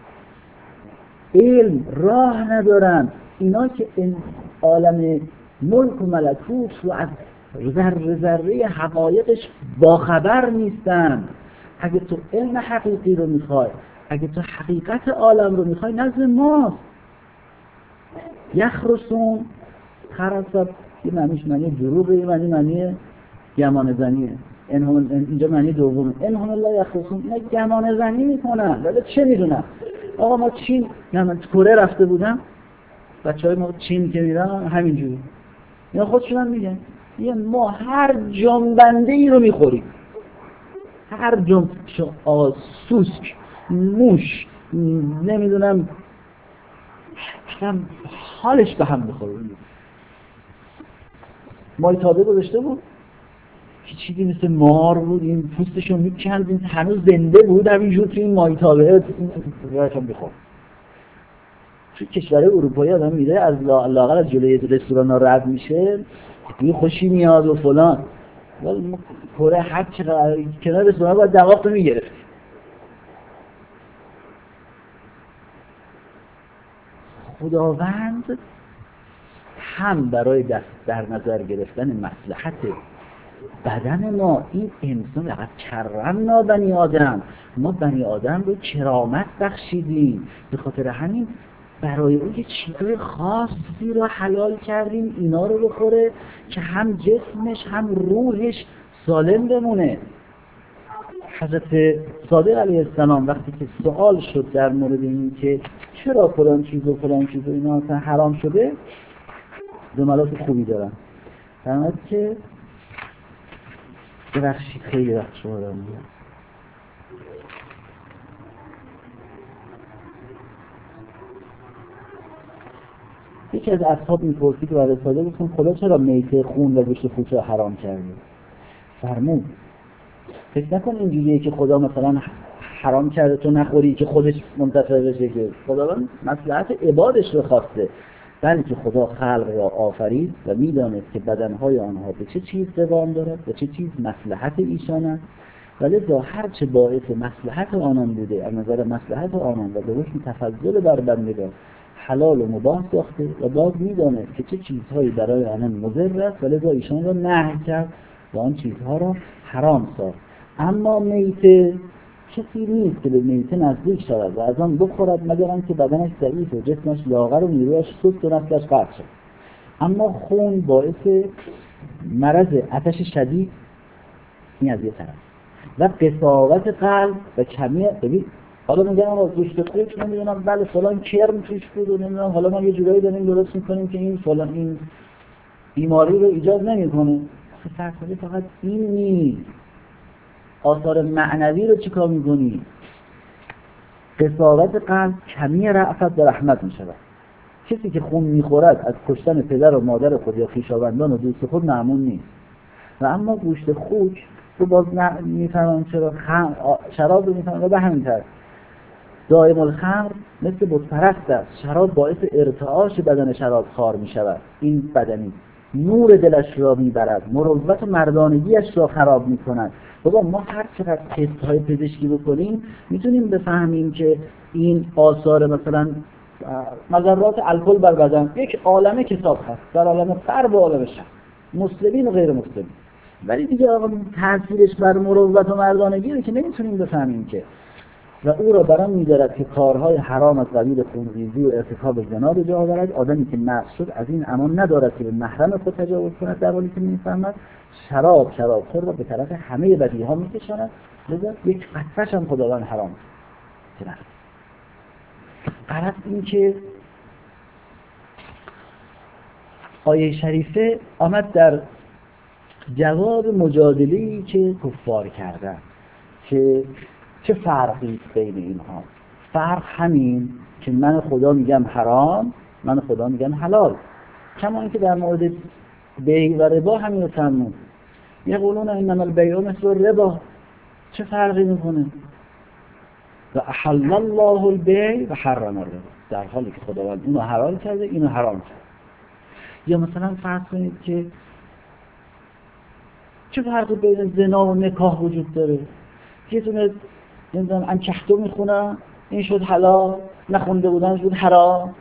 علم راه ندارن، اینا که این عالم ملک و ملکوت رو از ذره ذره حقایقش باخبر نیستن. اگه تو علم حقیقی رو میخوای، اگه تو حقیقت عالم رو میخوای، نزد ماست. یخرصون خرصت یه معنیش معنی دروغه، یه معنی معنی گمان زنیه. اینجا معنی دومه. این هم الله یخرصون، اینا گمان زنی میکنن. ولی چه میدونن؟ آقا ما چین، نه من کره رفته بودم، بچه های ما چین که میرن همینجوری اینا خودشون هم میگن یه ما هر جنبنده ای رو میخوریم، هر جنب آقا سوسک، موش، نمیدونم هم حالش به هم بخوره. مایتابه گذاشته بود، چیزی مثل مار بود، این پوستشو میکند، این هنوز زنده بود، همینجور توی این مایتابه رایشم بخور. توی کشور اروپایی آدم میره از لاغر از جلوی رستوران ها رد میشه، توی خوشی میاد و فلان. ولی ما کره هر چقدر کنار رستوران باید دماغ تو میگرفت. خداوند هم برای دست در نظر گرفتن مصلحت بدن ما، این انسان لقد کرمنا بنی آدم، ما بنی آدم رو کرامت بخشیدیم، به خاطر همین برای اون یه چیزای خاصی رو حلال کردیم اینا رو بخوره که هم جسمش هم روحش سالم بمونه. حضرت صادق علیه السلام وقتی که سوال شد در مورد این که چرا فلان چیز و فلان چیز و اینا اصلا حرام شده، جملات خوبی دارن. فرمود که ببخشید خیلی وقت شما دارم میگم. یکی از اصحاب میپرسید و رساله بکنم خدا چرا میته خون و گوشت خوک را حرام کرده؟ فرمود فکر نکن اینجوریه که خدا مثلا حرام کرده تو نخوری که خودش منتفع بشه، که خداوند مصلحت عبادش رو خواسته، بلکه خدا خلق را آفرید و میدانست که بدنهای آنها به چه چیز قوام دارد و چه چیز مصلحت ایشان است و لذا هر چه باعث مصلحت آنان بوده از نظر مصلحت آنان و به حکم تفضل بر بندگان حلال و مباح ساخته و باز میدانست که چه چیزهایی برای آنان مضر است و لذا ایشان را نهی کرد و آن چیزها را حرام ساخت. اما میته کسی نیست که به میته نزدیک شود و از آن بخورد مگر آنکه بدنش ضعیف و جسمش لاغر و نیرویش سست و نسلش قطع شد. اما خون باعث مرض آتش شدید، این از یه طرف، و قساوت قلب و کمی. ببین حالا میگم آقا گوشت خوک نمیدونم بله فلان کرم توش بود و نمیدونم حالا ما یه جورایی داریم درست میکنیم که این فلان این بیماری رو ایجاد نمیکنه. فرقی فقط این نیست، آثار معنوی رو چیکار میکنی؟ قساوت قلب کمی رأفت و رحمت میشود. کسی که خون میخورد از کشتن پدر و مادر خود یا خویشاوندان و دوست خود مأمون نیست. و اما گوشت خوک رو باز میفهمم چرا خم... شراب رو میفهمم و به همین طرف دائم الخمر مثل بتپرست است. شراب باعث ارتعاش بدن شراب خوار میشود. این بدنی نور دلش را میبرد، مروت و مردانگیش را خراب میکند. بابا ما هر چقدر تست های پزشکی بکنیم میتونیم بفهمیم که این آثار مثلا مضرات الکل بر بدن یک عالمه کتاب هست در عالم غرب و عالم شرق، مسلمین و غیر مسلمین، ولی دیگه آقا تاثیرش بر مروت و مردانگی رو که نمیتونیم بفهمیم که، و او را برام می‌دارد که کارهای حرام از قبیل خونریزی و ارتکاب زنا به جا آورد. آدمی که مست شد از این امان ندارد که به محرم خود تجاوز کند در حالی که می‌فهمد شراب شراب خور را به طرف همه بدیها می‌کشاند، لذا یک قطره‌ش هم خداوند حرام کرد. غرض این که آیه شریفه آمد در جواب مجادله‌ای که کفار کردن که چه فرقی بین اینها؟ فرق همین که من خدا میگم حرام، من خدا میگم حلال. کما اینکه در مورد بیع و ربا همین رو فرمود. یقولون انما البیع مثل الربا. چه فرقی میکنه؟ و احل الله البیع و حرم الربا، در حالی که خداوند اونو حلال کرده اینو حرام کرده. یا مثلا فرض کنید که چه فرقی بین زنا و نکاح وجود داره؟ یه دونه نمیدونم انکحتو میخونم این شد حلال، نخونده بودن شد حرام.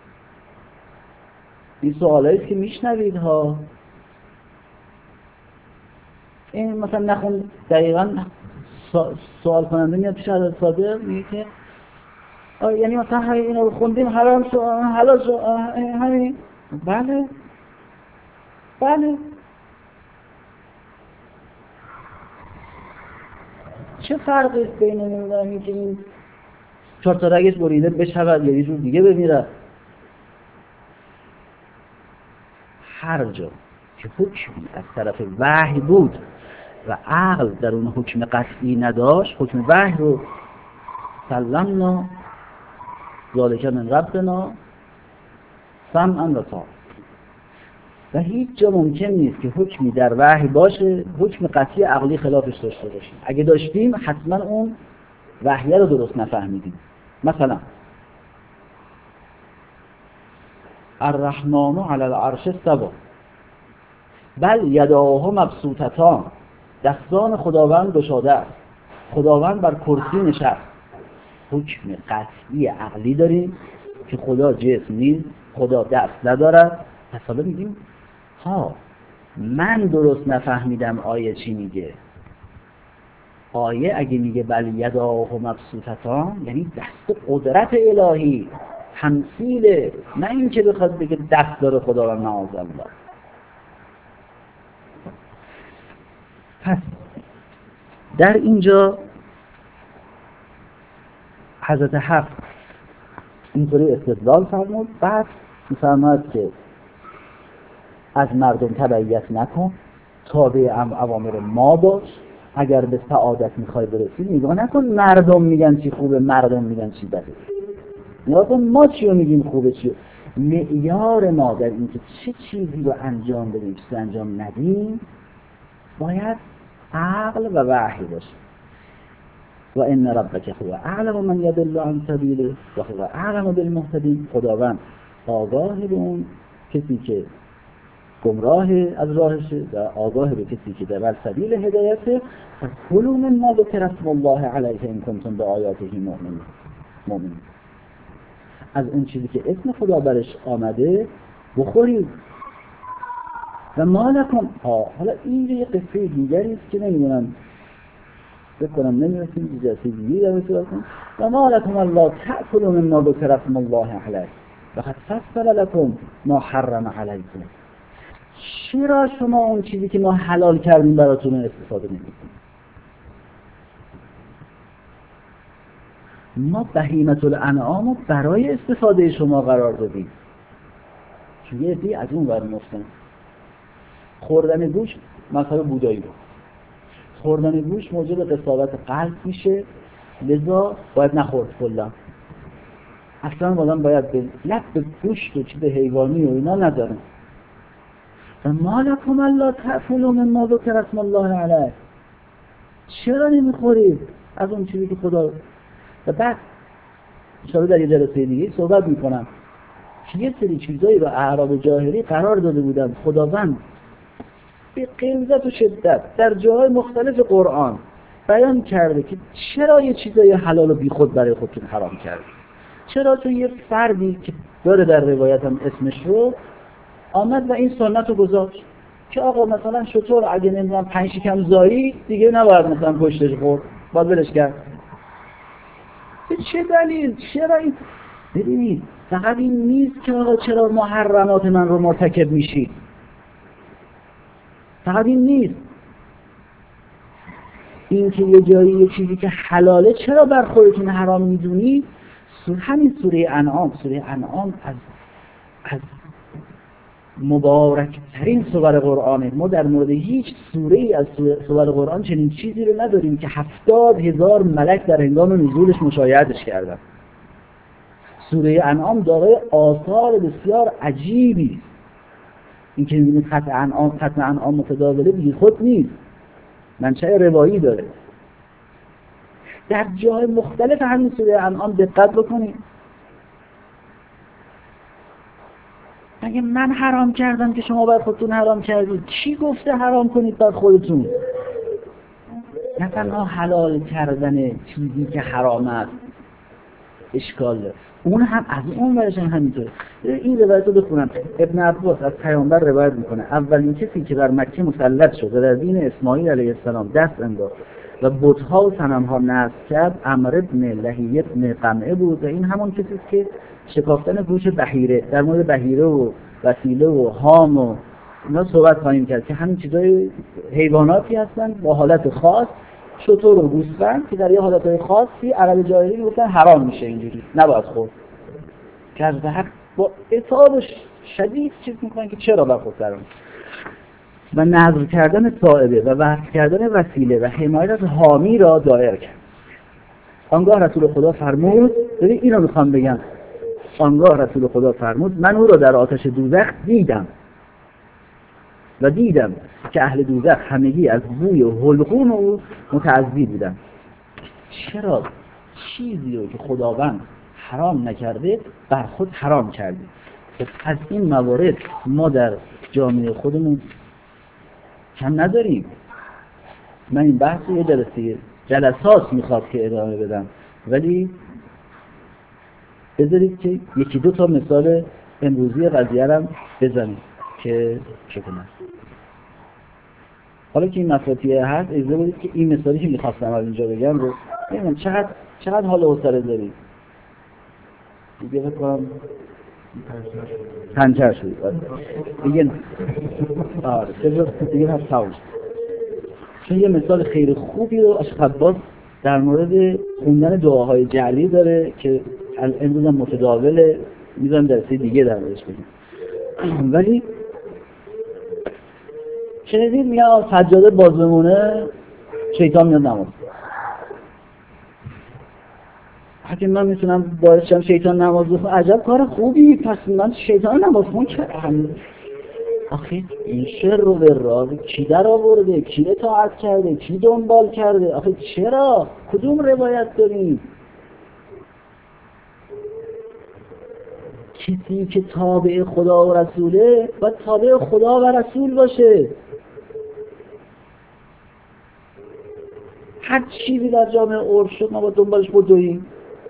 این سوالایی است که میشنوید ها. این مثلا نخون دقیقاً سوال کننده میاد پیش حضرت صادق میگه که یعنی مثلا اینو خوندیم حرام شد حلال شد همین. بله بله چه فرقی است بین این که این چهار تا رگش بریده بشود یا یه جور دیگه بمیره؟ هر جا که حکمی از طرف وحی بود و عقل در اون حکم قطعی نداشت، حکم وحی رو سلمنا ذالک من ربنا سمعا و طاعة. و هیچ جا ممکن نیست که حکمی در وحی باشه حکم قطعی عقلی خلافش داشته باشیم. اگه داشتیم حتما اون وحیه رو درست نفهمیدیم. مثلا الرحمن علی العرش استوی بل یداه مبسوطتان، دستان خداوند گشاده است، خداوند بر کرسی نشست. حکم قطعی عقلی داریم که خدا جسم نیست، خدا دست ندارد. پس حالا میگیم ها من درست نفهمیدم آیه چی میگه. آیه اگه میگه بل یداه مبسوطتان یعنی دست قدرت الهی، تمثیله، نه این که بخواد بگه دست داره خداوند معاذالله. پس در اینجا حضرت حق اینطوری استدلال فرمود. بعد میفرماید که از مردم تبعیت نکن، تابع اوامر ما باش، اگر به سعادت میخوای برسی نگاه نکن مردم میگن چی خوبه مردم میگن چی بده، نگاه کن ما چی رو میگیم خوبه چی. معیار ما در اینکه چه چیزی رو انجام بدیم چه انجام ندیم باید عقل و وحی باشه. و ان ربک هو اعلم من یضل عن سبیله و هو اعلم بالمهتدین. خداوند آگاه به اون کسی که گمراه از راهشه و آگاه به کسی که در سبیل هدایته. فکلوا مما ذکر اسم الله علیه ان کنتم بآیاته مؤمنین. مؤمنین از اون چیزی که اسم خدا برش آمده بخورید. و ما لکم ها. حالا این یه قصه دیگری است که نمیدونم بکنم نمیرسیم جلسه دیگری در مثل کنم. و ما لکم الله تأکلوا مما ذکر اسم الله علیه وقد فصل لکم ما حرم علیکم. چرا شما اون چیزی که ما حلال کردیم براتون استفاده نمی‌کنید؟ ما بهیمة الانعام رو برای استفاده شما قرار دادیم. چون یه عده‌ای از اون ور می‌افتن. خوردن گوشت مثلا بودایی رو خوردن گوشت موجب قساوت قلب میشه، لذا باید نخورد کلا. اصلا آدم باید به لب به گوشت و چیز حیوانی و اینا نداره. و ما لکم الا تأکلوا مما ذکر اسم الله علیه. چرا نمیخورید از اون چیزی که خدا. و بعد انشاءالله در یه جلسه دیگه صحبت میکنم که یه سری چیزایی رو اعراب جاهلی قرار داده بودن خداوند به غلظت و شدت در جاهای مختلف قرآن بیان کرده که چرا یه چیزای حلال و بی خود برای خودتون حرام کرد. چرا تو یه فردی که داره در روایت هم اسمش رو آمد و این سنت رو گذاشت که آقا مثلا شطور اگه نمیدونم پنج شکم زایی دیگه نباید مثلا پشتش خورد، باید ولش کرد. به چه دلیل؟ چرا این؟ ببینید فقط این نیست که آقا چرا محرمات من رو مرتکب میشید، فقط این نیست. این که یه جایی یه چیزی که حلاله چرا بر خودتون حرام میدونید. همین سوره انعام، سوره انعام از از مبارک ترین سور قرآنه. ما در مورد هیچ سوره ای از سور قرآن چنین چیزی رو نداریم که هفتاد هزار ملک در هنگام نزولش مشاهدش کردن. سوره انعام دارای آثار بسیار عجیبی. این که می‌بینید ختم انعام ختم انعام متداوله بی خود نیست، منشأ روایی داره. در جای مختلف همین سوره انعام دقت بکنید. مگه من حرام کردم که شما بر خودتون حرام کردید؟ کی گفته حرام کنید بر خودتون؟ نه تنها حلال کردن چیزی که حرام است اشکال داره، اون هم از اون ورش هم همینطوره. این روایت رو بخونم. ابن عباس از پیامبر روایت میکنه اولین کسی که بر مکه مسلط شد و در دین اسماعیل علیه السلام دست انداخت و بت‌ها و صنم‌ها نصب کرد عمرو بن لحیه بن قمعه بود. و این همون کسی است که شکافتن گوش بحیره، در مورد بحیره و وسیله و هام و اینا صحبت خواهیم کرد که همین چیزای حیواناتی هستن با حالت خاص، شتر و گوسفند که در یه حالتهای خاصی عرب جاهلی میگفتن حرام میشه، اینجوری نباید خورد. که از حق با اطاعت شدید چیز میکنن که چرا بر خود حرام. و نذر کردن صائبه و وقف کردن وسیله و حمایت از حامی را دایر کرد. آنگاه رسول خدا فرمود، ببین اینو میخوام بگم، آنگاه رسول خدا فرمود من او را در آتش دوزخ دیدم و دیدم که اهل دوزخ همگی از بوی و حلقوم او متعذی بودن. چرا چیزی رو که خداوند حرام نکرده بر خود حرام کرده؟ از این موارد ما در جامعه خودمون کم نداریم. من این بحث یه جلسه جلسات میخواد که ادامه بدم، ولی بذارید که یکی دو تا مثال امروزی قضیه رم بزنیم که چه کنم. حالا که این مفاتیح هست اجازه بدید که این مثالی که میخواستم از اینجا بگم رو ببینم چقدر چقدر حال حوصله دارید. دیگه فکر کنم پنچر شد دیگه. آره دیگه هست تاوش. چون یه مثال خیلی خوبی رو اشخباس در مورد خوندن دعاهای جعلی داره که امروز هم متداوله، میذارم درسی دیگه در موردش بگم. ولی شنیدید میاد سجاده باز بمونه شیطان میاد نماز. حتی من میتونم باعث شم شیطان نماز بخونه، عجب کار خوبی، پس من شیطان نماز خون کردم. آخه این شر رو به راه کی در آورده، کی اطاعت کرده، کی دنبال کرده؟ آخه چرا؟ کدوم روایت داریم؟ کسی که تابع خدا و رسوله باید تابع خدا و رسول باشه. هر چیزی در جامعه عرف شد ما باید دنبالش بدویم.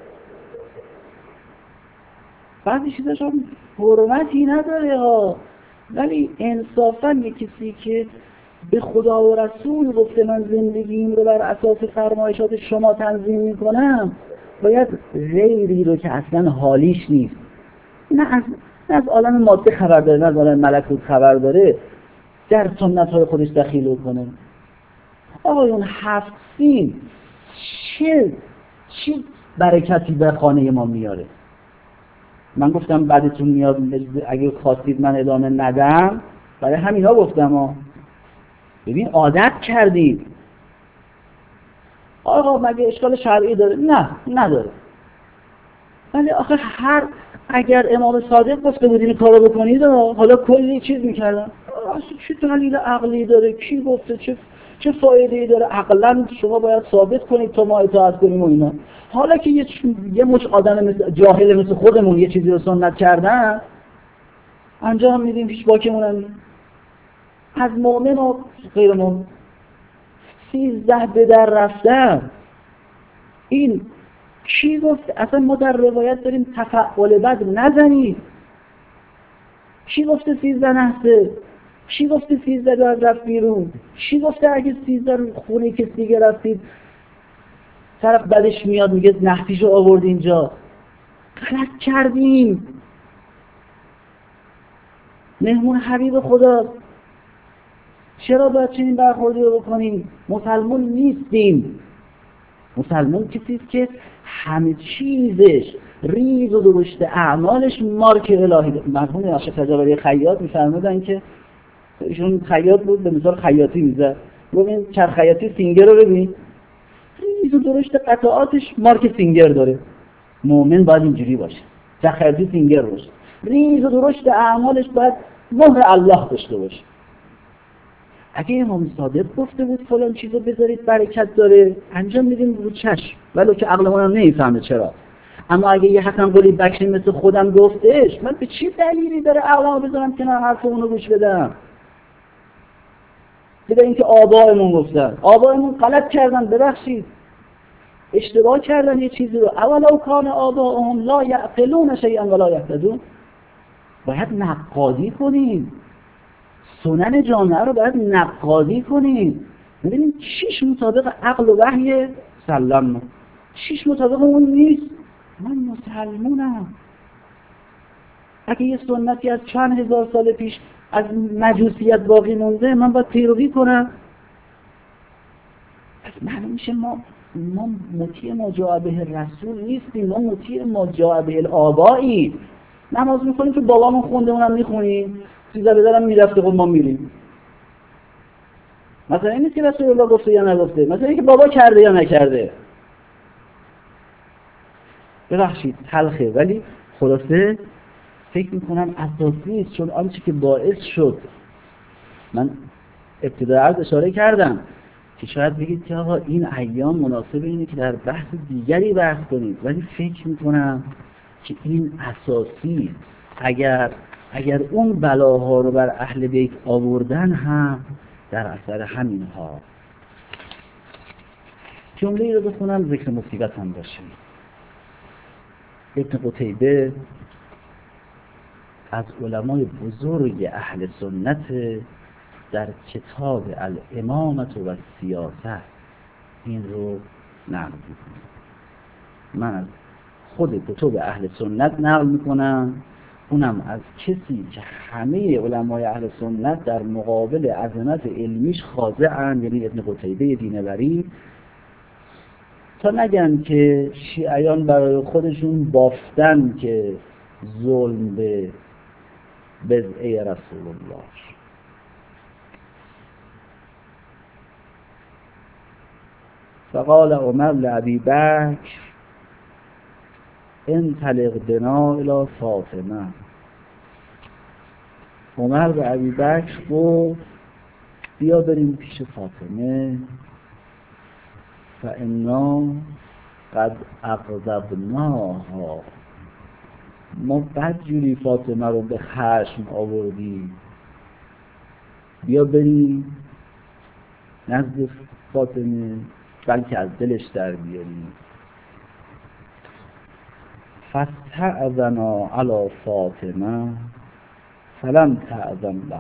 بعضی چیزاش هم حرمتی نداره ها، ولی انصافاً یک کسی که به خدا و رسول گفته من زندگیم رو بر اساس فرمایشات شما تنظیم میکنم، باید غیری رو که اصلا حالیش نیست، نه از نه از عالم ماده خبر داره، نه از عالم ملکوت خبر داره، در سنت های خودش دخیل کنه. آقایون هفت سین چه چه برکتی به خانه ما میاره؟ من گفتم بعدتون میاد اگه خواستید من ادامه ندم، برای همینا گفتم ها. ببین عادت کردید. آقا مگه اشکال شرعی داره؟ نه نداره. ولی آخه هر اگر امام صادق گفته بود این کارو بکنید حالا کلی چیز میکردن. چه دلیل عقلی داره؟ کی گفته؟ چه چه فایده‌ای داره؟ عقلاً شما باید ثابت کنید تا ما اطاعت کنیم و اینا. حالا که یه, یه مچ آدم مثل جاهل مثل خودمون یه چیزی رو سنت کردن، انجام میدیم، هیچ باکمون هم از مؤمن و غیر مؤمن سیزده به در رفتن. این کی گفت؟ اصلا ما در روایت داریم تفعول بد نزنید. کی گفته سیزده نحسه؟ کی گفته سیزده در رفت بیرون؟ کی گفته اگه سیزده خونه کسی دیگه رفتید طرف بدش میاد میگه نحسیشو آورد اینجا؟ غلط کردیم. مهمون حبیب خداست، چرا باید چنین برخوردی رو بکنیم؟ مسلمان نیستیم. مسلمان کسیست که همه چیزش ریز و درشت اعمالش مارک الهی داره. مرحوم آشق تجابری خیاط میفرمودن که ایشون خیاط بود، به مثال خیاطی میزد، ببین چرخ خیاطی سینگر رو ببین، ریز و درشت قطعاتش مارک سینگر داره. مؤمن باید اینجوری باشه، چرخ خیاطی سینگر باشه، ریز و درشت اعمالش باید مهر الله داشته باشه. اگه امام صادق گفته بود فلان چیزو بذارید برکت داره، انجام میدیم رو چشم، ولو که عقلمون هم نمیفهمه چرا. اما اگه یه حسن قلی بکری مثل خودم گفتش، من به چی دلیلی داره عقلمو بذارم کنار حرف اونو گوش بدم؟ بده اینکه آبائمون گفتن، آبائمون غلط کردن، ببخشید اشتباه کردن یه چیزی رو. اولو کان آباؤهم لا یعقلون شیئا ولا یهتدون. باید نقادی کنیم، سنن جامعه رو باید نقادی کنیم، ببینیم چیش مطابق عقل و وحی سلام، چیش مطابق اون نیست. من مسلمونم. اگه یه سنتی از چند هزار سال پیش از مجوسیت باقی مونده، من باید پیروی کنم. پس معلوم میشه ما ما مطیع ما جاء به رسول نیستیم، ما مطیع ما جاء به الآبائی. نماز میخونیم که بابامون خونده اونم میخونیم، سیزده بدرم میرفته خود ما میریم. مثلا این نیست که رسول الله گفته یا نگفته، مثلا اینکه بابا کرده یا نکرده. ببخشید تلخه، ولی خلاصه فکر میکنم اساسی است، چون آنچه که باعث شد، من ابتدا عرض اشاره کردم که شاید بگید که آقا این ایام مناسب اینه که در بحث دیگری بحث کنید، ولی فکر میکنم که این اساسی است. اگر اگر اون بلاها رو بر اهل بیت آوردن هم در اثر همین ها. جمله‌ای رو بخونم ذکر مصیبت هم باشه. ابن قتیبه از علمای بزرگ اهل سنت در کتاب الامامة و سیاست این رو نقل میکنه. من از خود کتب اهل سنت نقل میکنم، اونم از کسی که همه علمای اهل سنت در مقابل عظمت علمیش خاضعن، یعنی ابن قتیبه دینوری. تا نگن که شیعیان برای خودشون بافتن که ظلم به بضعه رسول الله. فقال عمر لأبی بکر انطلق بنا الی فاطمه. عمر به ابی بکر گفت بیا بریم پیش فاطمه. فانا قد اغضبناها، ما بدجوری فاطمه رو به خشم آوردیم، بیا بریم نزد فاطمه بلکه از دلش در بیاریم. فاستأذنا علی فاطمه فلم تأذن له.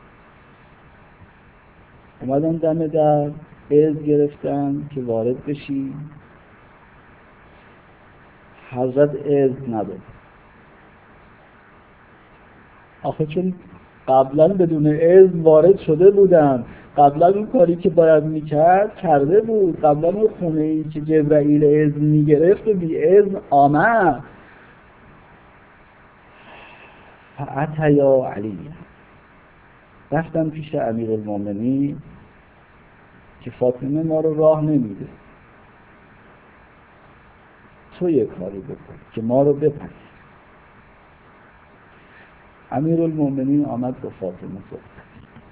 اومدن دم در اذن گرفتن که وارد بشی، حضرت اذن نداد. آخه چون قبلا بدون اذن وارد شده بودن، قبلا اون کاری که باید میکرد کرده بود، قبلا اون خونه ای که جبرائیل اذن میگرفت و بی اذن آمد. فأتیا علی، رفتن پیش امیرالمومنین که فاطمه ما رو راه نمیده، تو یه کاری بکن که ما رو بپذیر. امیرالمومنین آمد با فاطمه صحبت.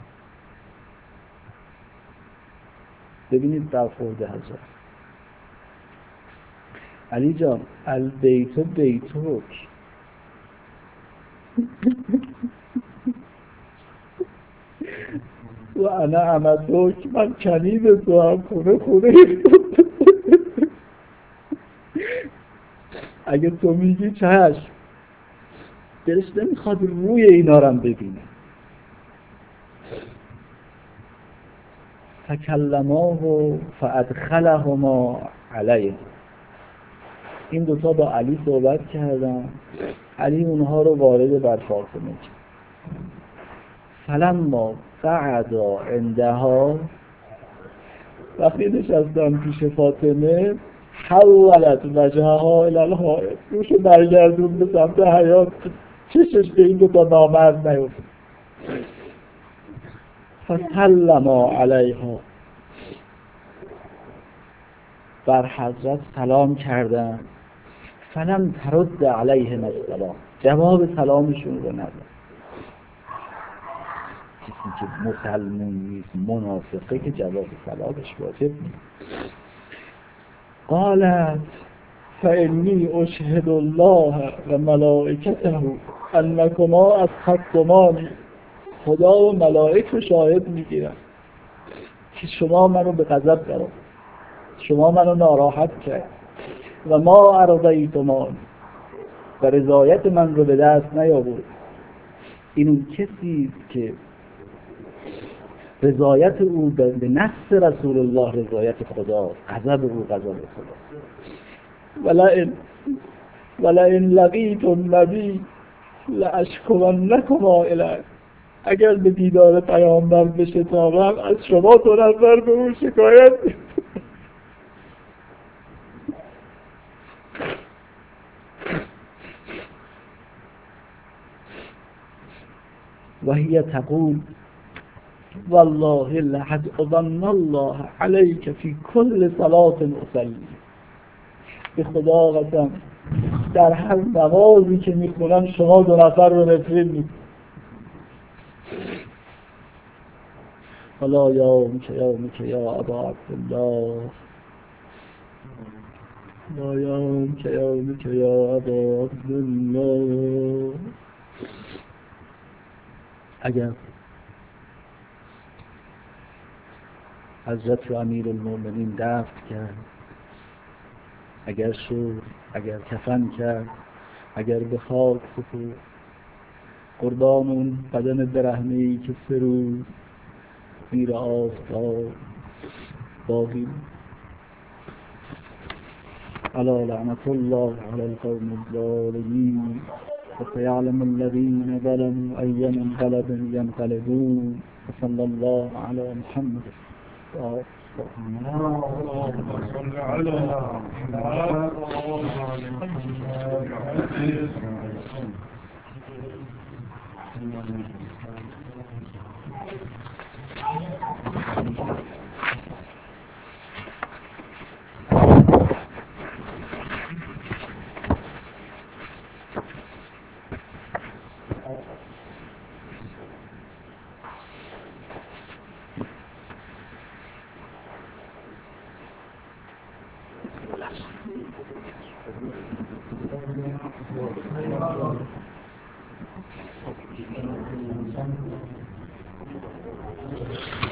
ببینید برخورد حضرت. علی جان البیت بیتک، و انا امتک، من کنید تو هم خونه خونه. اگه تو میگی چشم، دلش نمیخواد روی اینا رو ببینه. فکلماه فادخلهما علیه. این دوتا با علی صحبت کردن، علی اونها رو وارد بر فاطمه کرد. فلما قعدا عندها، وقتی نشستن پیش فاطمه، حولت وجهها الی الحائط، روشو برگردون به سمت حیاط، چشش به این دوتا نامرد نیفتاد. فسلما علیها، بر حضرت سلام کردن. فلم ترد علیهم السلام، جواب سلامشون رو نداد. کسی که مسلمون نیست، منافقه، که جواب سلامش واجب نیست. قالت فانی اشهد الله و ملائکته انکما اسخطتمانی، خدا و ملائک رو شاهد میگیرن که شما منو به غضب درآورد، شما منو ناراحت کرد. و ما ارضیتمان، و رضایت من رو به دست نیاورد. این اون کسی است که رضایت او به نفس رسول الله رضایت خداست، غضب او غضب خداست. ولئن ولئن لقیت النبی لاشکرنکما الیه، اگر به دیدار پیامبر بشتابم از شما دو نفر به او شکایت. و هی تقول والله لقد اظن الله علیک فی کل صلاة اصلی، به خدا قسم در هر نمازی که میخونم شما دو نفر رو نفرین میکنم. حالا یا میکه یا میکه یا ابا عبدالله، لا یا میکه یا میکه یا ابا عبدالله. اگر حضرت رو امیرالمومنین دفن کرد، اگر شد، اگر کفن کرد، اگر به خاک سپرد، قربان اون بدن برهنه‌ای که سه روز زیر آفتاب باقی. الا لعنت الله علی القوم الظالمین و سیعلم الذین ظلموا ای منقلب ینقلبون. صلی الله علی محمد. اللهم صل على Thank you.